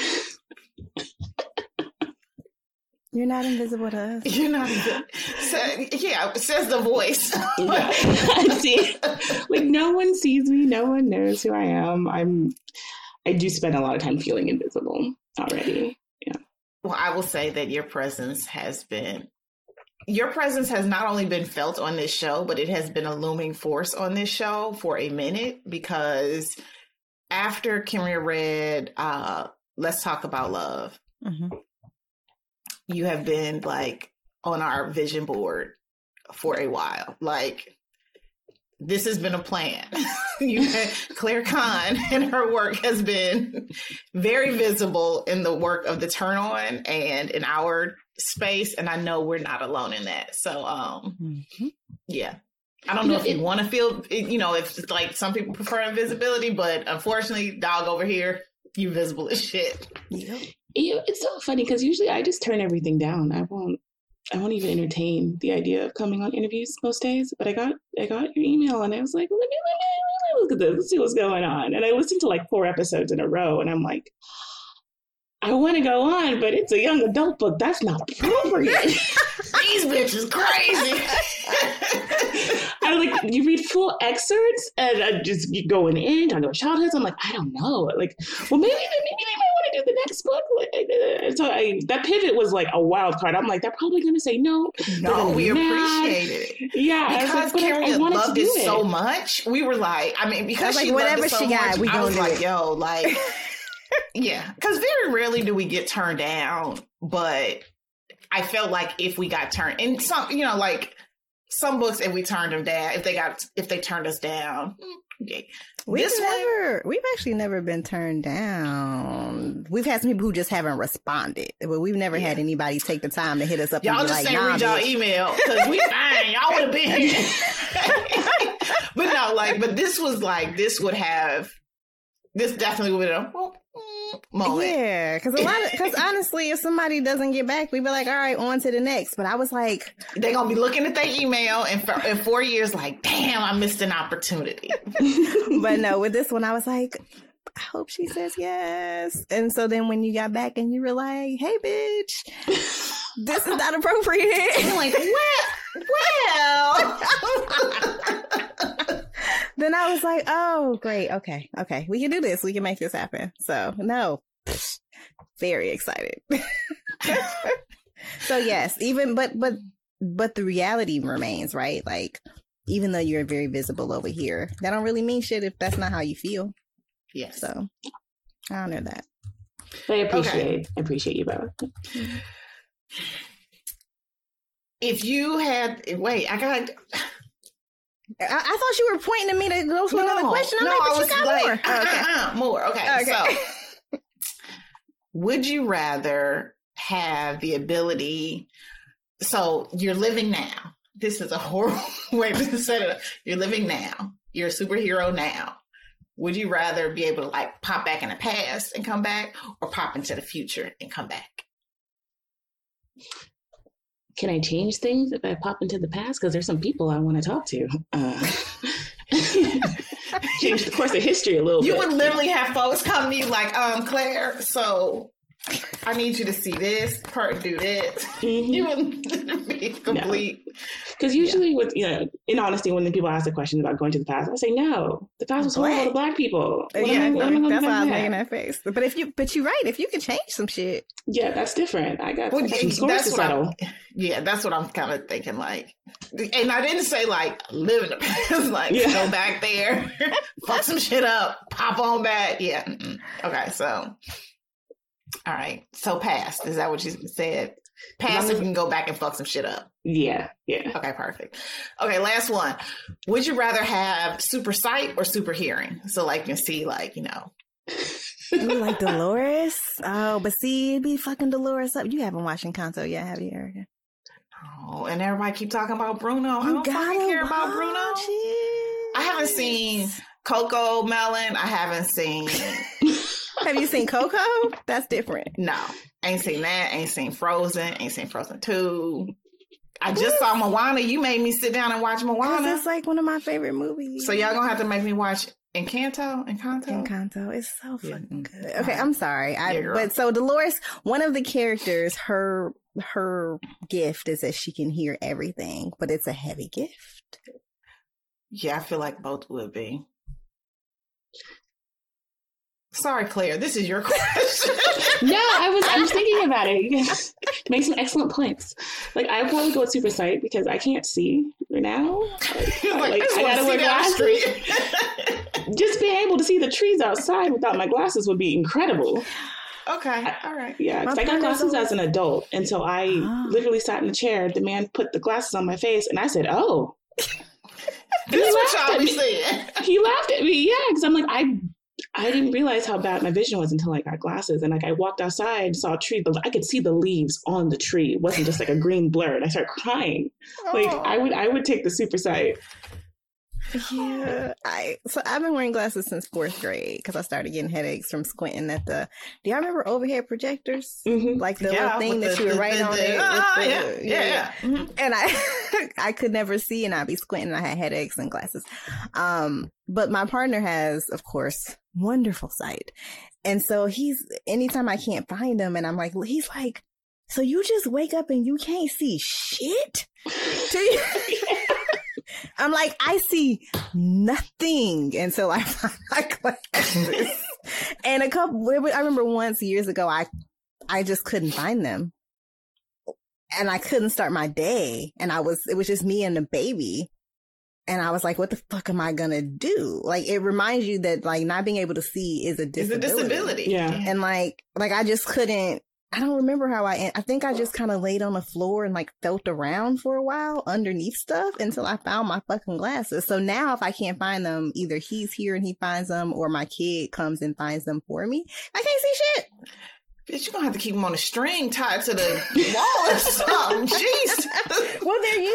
You're not invisible to us. You're not invisible. So, yeah, says the voice. Yeah. See, like no one sees me. No one knows who I am. I'm, I do spend a lot of time feeling invisible already. Yeah. Well, I will say that your presence has been, your presence has not only been felt on this show, but it has been a looming force on this show for a minute, because after Kimria read uh, Let's Talk About Love, mm-hmm. you have been like on our vision board for a while. Like, this has been a plan. You had, Claire Kann and her work has been very visible in the work of the Turn On and in our space. And I know we're not alone in that. So, um, mm-hmm. yeah. I don't know if you want to feel, you know, if it's like some people prefer invisibility, but unfortunately, dog over here, you visible as shit. Yeah. It's so funny because usually I just turn everything down. I won't. I won't even entertain the idea of coming on interviews most days. But I got I got your email and I was like, let me, let me, let me look at this, let's see what's going on. And I listened to like four episodes in a row, and I'm like, I want to go on, but it's a young adult book. That's not appropriate. These bitches crazy. I like you read full excerpts and I'm just going in talking about childhoods. I'm like, I don't know. Like, well, maybe maybe they might want to do the next book. Like, so I, that pivot was like a wild card. I'm like, they're probably going to say no. No, we appreciate it. Yeah, because like, Kimria loved it, it so much. We were like, I mean, because like, she whatever loved it so she got, much, we I was like, it. yo, like. Yeah, because very rarely do we get turned down, but I felt like if we got turned, and some, you know, like some books, if we turned them down, if they got, if they turned us down, okay. We've this never, one, we've actually never been turned down. We've had some people who just haven't responded, but we've never yeah. had anybody take the time to hit us up. Y'all and be just like, ain't nah, read y'all bitch. email because we fine. Y'all would have been here. But no, like, but this was like, this would have, this definitely would have, well, moment. Yeah, because a lot of, because honestly, if somebody doesn't get back, we'd be like, all right, on to the next. But I was like, they're gonna be looking at their email and for, in four years, like, damn, I missed an opportunity. But no, with this one, I was like, I hope she says yes. And so then when you got back and you were like, hey, bitch, this is not appropriate. I'm like, well, well. Then I was like, oh, great. Okay. Okay. We can do this. We can make this happen. So no, very excited. So yes, even, but, but, but the reality remains, right? Like, even though you're very visible over here, that don't really mean shit if that's not how you feel. Yes. So I honor that. I appreciate, Okay. I appreciate you both. If you had, wait, I got. I, I thought you were pointing at me to go to another question. I'm no, like, but I you was got like, more. uh, Oh, okay. uh, uh, more. Okay. Okay. So, would you rather have the ability? So you're living now. This is a horrible way to set it up. You're living now. You're a superhero now. Would you rather be able to like pop back in the past and come back, or pop into the future and come back? Can I change things if I pop into the past? Because there's some people I want to talk to. Uh, change the course of history a little You bit. would literally have folks come to you like, um, Claire, so I need you to see this part, do this. Mm-hmm. You would be complete. Because usually, yeah. with you know, in honesty, when the people ask the question about going to the past, I say no. The past was horrible to Black people. What Yeah, am I, what am I that's gonna why I was do making that face. But if you, but you're right. If you can change some shit, yeah, that's different. I got, Well, I got some scores that's to what settle. I'm, yeah, that's what I'm kind of thinking. Like, and I didn't say like live in the past, like Yeah. go back there, fuck some shit up, pop on back. Yeah. Mm-mm. Okay. So, all right. So past, is that what you said? Past, if you can go back and fuck some shit up. Yeah, yeah. Okay, perfect. Okay, last one. Would you rather have super sight or super hearing? So like you can see, like, you know. Ooh, like Dolores. Oh, but see, it'd be fucking Dolores up. You haven't watched Encanto yet, have you, Erica? Oh, and everybody keep talking about Bruno. I You don't fucking gotta care about Bruno. watch it. I haven't seen Coco Melon. I haven't seen. Have you seen Coco? That's different. No, ain't seen that. Ain't seen Frozen. Ain't seen Frozen two. I just saw Moana. You made me sit down and watch Moana. It's like one of my favorite movies. So y'all gonna have to make me watch Encanto. Encanto. Encanto. It's so fucking Yeah. good. Okay, I'm sorry. I, Yeah, girl. but so Dolores, one of the characters, her her gift is that she can hear everything, but it's a heavy gift. Yeah, I feel like both would be. Sorry, Claire. This is your question. No, I was I was thinking about it. You guys make some excellent points. Like I would probably go with super sight because I can't see right now. Like, You're like, like, I just I want gotta to wear see down the glasses. street. Just being able to see the trees outside without my glasses would be incredible. Okay, all right. Yeah, because My I got partner's glasses always- as an adult, and so I Oh. literally sat in the chair. The man put the glasses on my face, and I said, "Oh." This is what laughed y'all at be me. saying. He laughed at me, yeah, because I'm like, I, I didn't realize how bad my vision was until I got glasses, and like I walked outside, saw a tree, but I could see the leaves on the tree. It wasn't just like a green blur, and I started crying. Like Oh. I would, I would take the super sight. Yeah, I so I've been wearing glasses since fourth grade because I started getting headaches from squinting at the. Do y'all remember overhead projectors? Mm-hmm. Like the Yeah, little thing with that the- you would the- write the- on the- it. ah, with the- yeah, yeah, yeah. Mhm. And I, I could never see, and I'd be squinting. I had headaches and glasses. Um, but my partner has, of course, wonderful sight, and so he's anytime I can't find him, and I'm like, he's like, so you just wake up and you can't see shit? Do you? I'm like, I see nothing until I find my glasses. And a couple, I remember once years ago, I, I just couldn't find them. And I couldn't start my day. And I was, it was just me and the baby. And I was like, what the fuck am I gonna do? Like, it reminds you that like not being able to see is a It's a disability. disability. Yeah. And like, like I just couldn't, I don't remember how I, I think I just kind of laid on the floor and like felt around for a while underneath stuff until I found my fucking glasses. So now if I can't find them, either he's here and he finds them or my kid comes and finds them for me. I can't see shit. Bitch, you're gonna have to keep them on a string tied to the wall or something. Jeez. Well, they're usually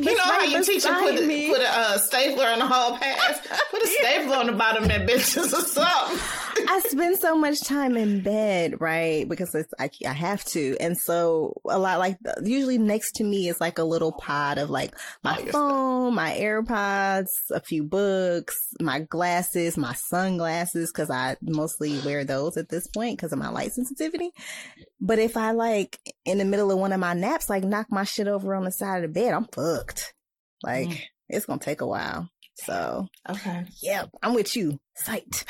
You know how your teacher put, put a uh, stapler on the hall pass? Put a stapler on the bottom of that bitches or something. I spend so much time in bed, right? Because it's, I, I have to. And so a lot like usually next to me is like a little pod of like my oh, phone, my AirPods, a few books, my glasses, my sunglasses, because I mostly wear those at this point because of my light sensitivity. But if I like in the middle of one of my naps, like knock my shit over on the side of the bed, I'm fucked. Like mm. it's going to take a while. So, okay. Yeah, I'm with you. Psyched.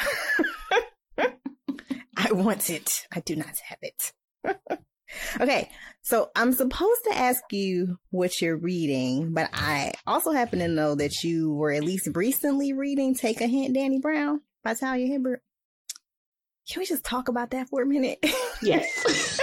I want it. I do not have it. Okay, so I'm supposed to ask you what you're reading, but I also happen to know that you were at least recently reading Take a Hint, Danny Brown by Talia Hibbert. Can we just talk about that for a minute? Yes.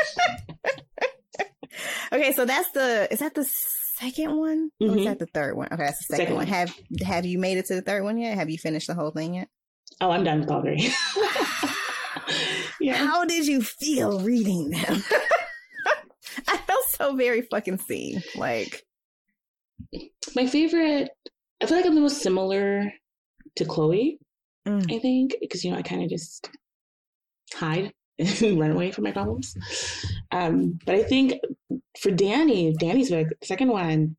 Okay, so that's the, is that the second one? Mm-hmm. Or is that the third one? Okay, that's the second, second one. one. Have Have you made it to the third one yet? Have you finished the whole thing yet? Oh, I'm done with all three. Yeah. How did you feel reading them? I felt so very fucking seen. Like, my favorite, I feel like I'm the most similar to Chloe, mm. I think, because, you know, I kind of just hide and run away from my problems. Um, but I think for Danny, Danny's book, the second one,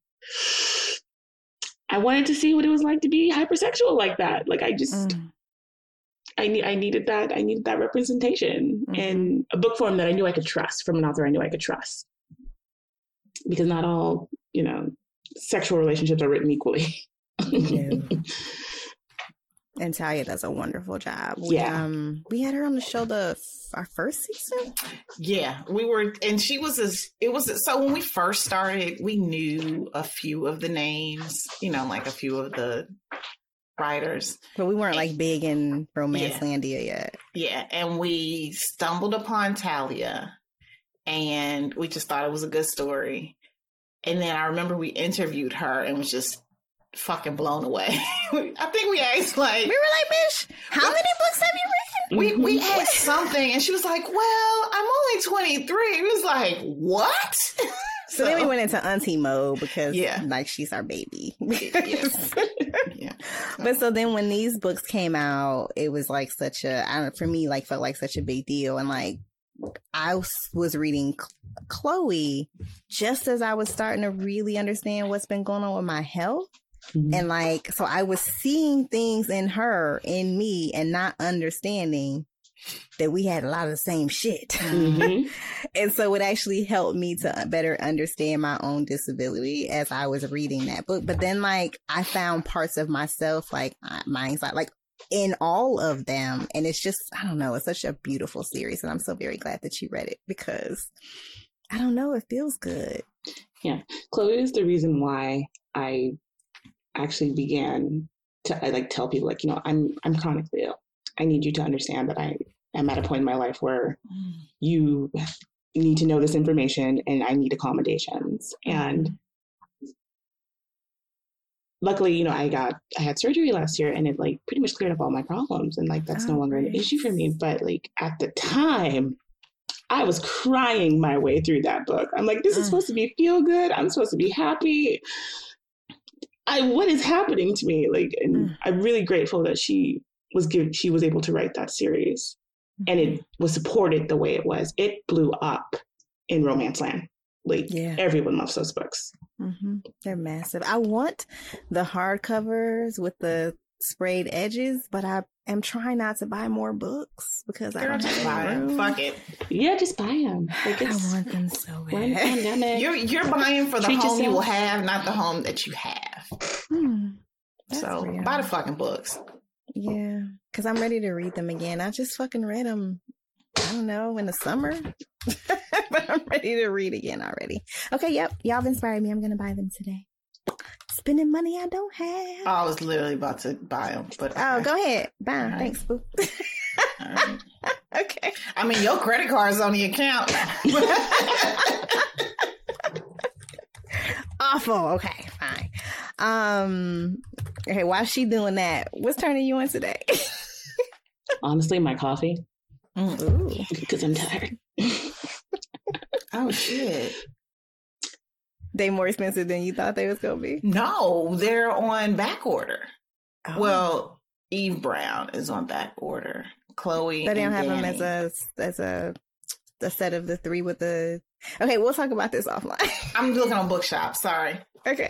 I wanted to see what it was like to be hypersexual like that. Like, I just... Mm. I need, I needed that. I needed that representation mm-hmm. in a book form that I knew I could trust, from an author I knew I could trust. Because not all, you know, sexual relationships are written equally. No. And Talia does a wonderful job. We, yeah. Um, we had her on the show the our first season. Yeah, we were, and she was as it was. So when we first started, we knew a few of the names. You know, like a few of the writers, but we weren't like big in Romancelandia yeah. yet. Yeah, and we stumbled upon Talia, and we just thought it was a good story. And then I remember we interviewed her and was just fucking blown away. I think we asked like, we were like, "Bitch, how many books have you read?" We we asked something, and she was like, "Well, I'm only twenty-three." It was like, "What?" So, so then we went into auntie mode because, yeah. like, she's our baby. Yes. Yeah. But so then when these books came out, it was like such a, I don't know, for me, like, felt like such a big deal. And like, I was reading Chloe just as I was starting to really understand what's been going on with my health. Mm-hmm. And like, so I was seeing things in her, in me, and not understanding that we had a lot of the same shit. Mm-hmm. And so it actually helped me to better understand my own disability as I was reading that book. But then like I found parts of myself, like my anxiety, like in all of them. And it's just, I don't know, it's such a beautiful series. And I'm so very glad that you read it because I don't know, it feels good. Yeah. Chloe is the reason why I actually began to I like tell people like, you know, I'm, I'm chronically ill. I need you to understand that I am at a point in my life where you need to know this information and I need accommodations. And luckily, you know, I got, I had surgery last year and it like pretty much cleared up all my problems. And like, that's oh, no longer an issue for me. But like at the time, I was crying my way through that book. I'm like, this is supposed to be feel good. I'm supposed to be happy. I, what is happening to me? Like, and I'm really grateful that she was given, she was able to write that series and it was supported the way it was. It blew up in romance land. Like yeah. Everyone loves those books. Mm-hmm. They're massive. I want the hardcovers with the sprayed edges, but I am trying not to buy more books because Girl, I don't just have buy them. Fuck it. Yeah, just buy them. Like I want them so bad. We're in the pandemic. You're you're buying for the Treat home yourself. You will have, not the home that you have. Hmm. So real. Buy the fucking books. Yeah, because I'm ready to read them again. I just fucking read them, I don't know, in the summer. But I'm ready to read again already. Okay, yep. Y'all have inspired me. I'm going to buy them today. Spending money I don't have. I was literally about to buy them. But okay. Oh, go ahead. Buy them. Right. Thanks, boo. Right. Okay. I mean, your credit card's on the account. Awful. Okay, fine. Um, okay, while she doing that, what's turning you on today? Honestly, my coffee. Ooh. Because I'm tired. Oh, shit. They more expensive than you thought they was gonna be? No, they're on back order. Oh. Well, Eve Brown is on back order. Chloe, but they don't and have Danny. them as a as a a set of the three with the. Okay, we'll talk about this offline. I'm looking on Bookshop. Sorry. Okay.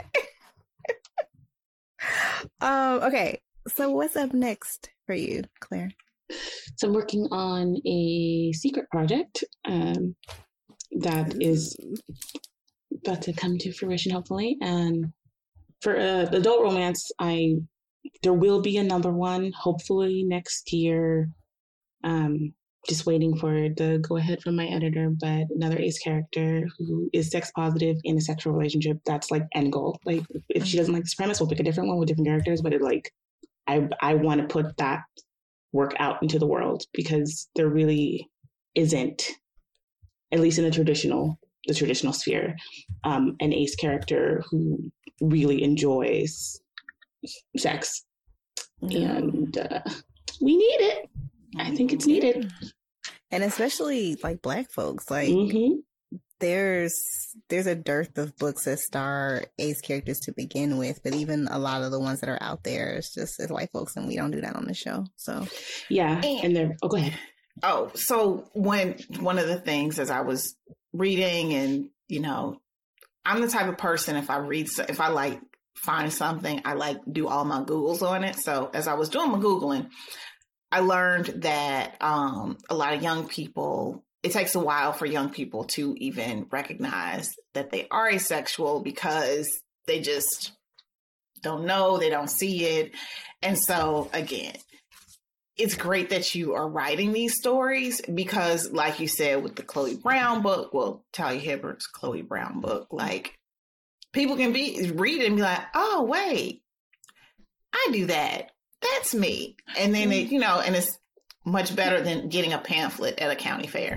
um. Okay. So what's up next for you, Claire? So I'm working on a secret project um, that is about to come to fruition, hopefully. And for uh, adult romance, I there will be another one, hopefully next year. Um, just waiting for the go ahead from my editor, but another ace character who is sex positive in a sexual relationship. That's like end goal. Like if she doesn't like this premise, we'll pick a different one with different characters. But it like I I want to put that work out into the world because there really isn't, at least in the traditional the traditional sphere, um, an ace character who really enjoys sex, and uh, we need it. I think it's needed. And especially like Black folks, like mm-hmm. there's there's a dearth of books that star ace characters to begin with, but even a lot of the ones that are out there, it's just as white folks, and we don't do that on the show. So yeah, and, and they're oh, go ahead. Oh, so when one of the things as I was reading, and you know, I'm the type of person if I read if I like find something, I like do all my Googles on it. So as I was doing my Googling, I learned that um, a lot of young people, it takes a while for young people to even recognize that they are asexual because they just don't know, they don't see it. And so, again, it's great that you are writing these stories because, like you said, with the Chloe Brown book, well, Talia Hibbert's Chloe Brown book, like, people can be read it and be like, oh, wait, I do that. That's me. And then it, you know, and it's much better than getting a pamphlet at a county fair.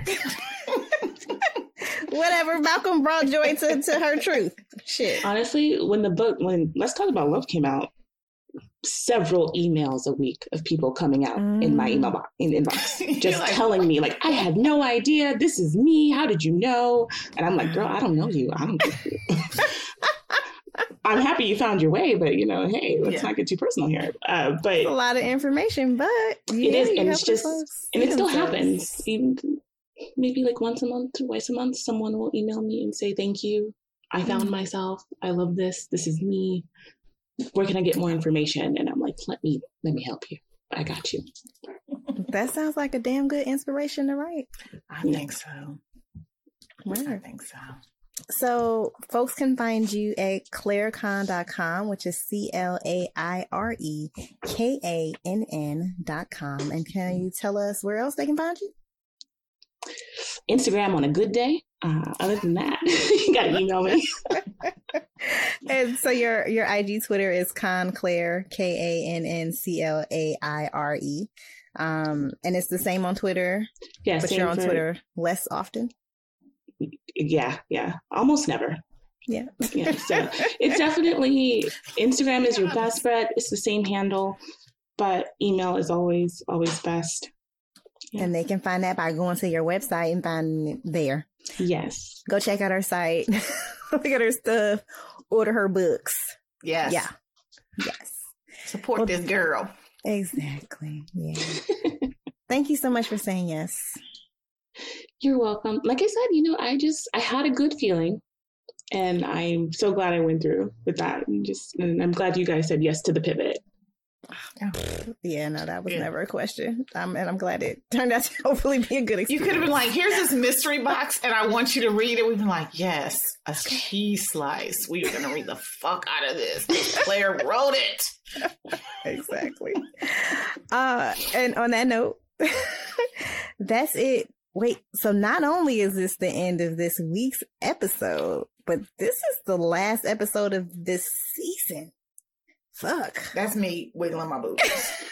Whatever. Malcolm brought joy to, to her truth. Shit. Honestly, when the book, when Let's Talk About Love came out, several emails a week of people coming out mm. in my email box, in inbox, just like, telling what? me like, I had no idea. This is me. How did you know? And I'm like, girl, I don't know you. I don't know you. I'm happy you found your way, but you know, hey, let's yeah. not get too personal here. Uh, but it's a lot of information, but yeah, it is, and it's just, and it still happens. Even maybe like once a month, twice a month, someone will email me and say, "Thank you, I found mm. myself. I love this. This is me. Where can I get more information?" And I'm like, "Let me, let me help you. I got you." That sounds like a damn good inspiration to write. I think so. Right. I think so. So folks can find you at claire con dot com, which is C L A I R E K A N N dot com. And can you tell us where else they can find you? Instagram on a good day. Uh, other than that, you got to email me. And so your your I G Twitter is Conclaire, K A N N C L A I R E. Um, and it's the same on Twitter. Yeah, but you're on for... Twitter less often. Yeah, yeah, almost never. Yeah, yeah. So it's definitely Instagram is your best bet. It's the same handle, but email is always always best. Yeah. And they can find that by going to your website and finding it there. Yes, go check out her site, look at her stuff, order her books. Yes, yeah, yes. Support well, this girl. Exactly. Yeah. Thank you so much for saying yes. You're welcome. Like I said, you know, I just, I had a good feeling and I'm so glad I went through with that. And just, and I'm glad you guys said yes to the pivot. Yeah, no, that was yeah. never a question. Um, and I'm glad it turned out to hopefully be a good experience. You could have been like, here's this mystery box and I want you to read it. We've been like, yes, a cheese slice. We are going to read the fuck out of this. Claire wrote it. Exactly. Uh, and on that note, that's it. Wait, so not only is this the end of this week's episode, but this is the last episode of this season. Fuck. That's me wiggling my boobs.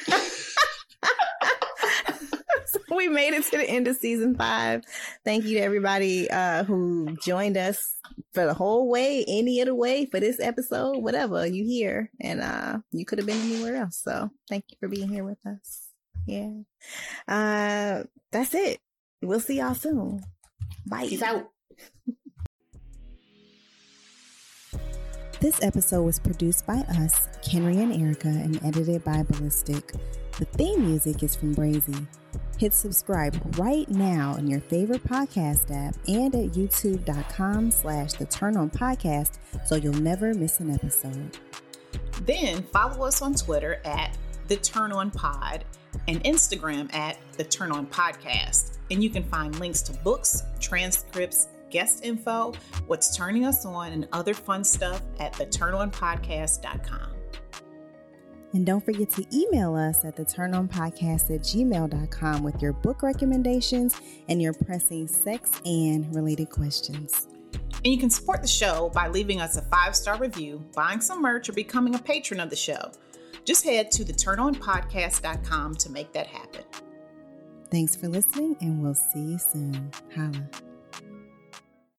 So we made it to the end of season five. Thank you to everybody uh, who joined us for the whole way, any other way for this episode, whatever you hear. And uh, you could have been anywhere else. So thank you for being here with us. Yeah. Uh, that's it. We'll see y'all soon. Bye. Peace out. This episode was produced by us, Kenry and Erica, and edited by Ballistic. The theme music is from Brazy. Hit subscribe right now in your favorite podcast app and at youtube.com slash the Turn On Podcast so you'll never miss an episode. Then follow us on Twitter at the Turn On Pod and Instagram at the Turn On Podcast. And you can find links to books, transcripts, guest info, what's turning us on, and other fun stuff at the turn on podcast dot com. And don't forget to email us at the turn on podcast at gmail dot com with your book recommendations and your pressing sex and related questions. And you can support the show by leaving us a five-star review, buying some merch, or becoming a patron of the show. Just head to the turn on podcast dot com to make that happen. Thanks for listening, and we'll see you soon. Holla.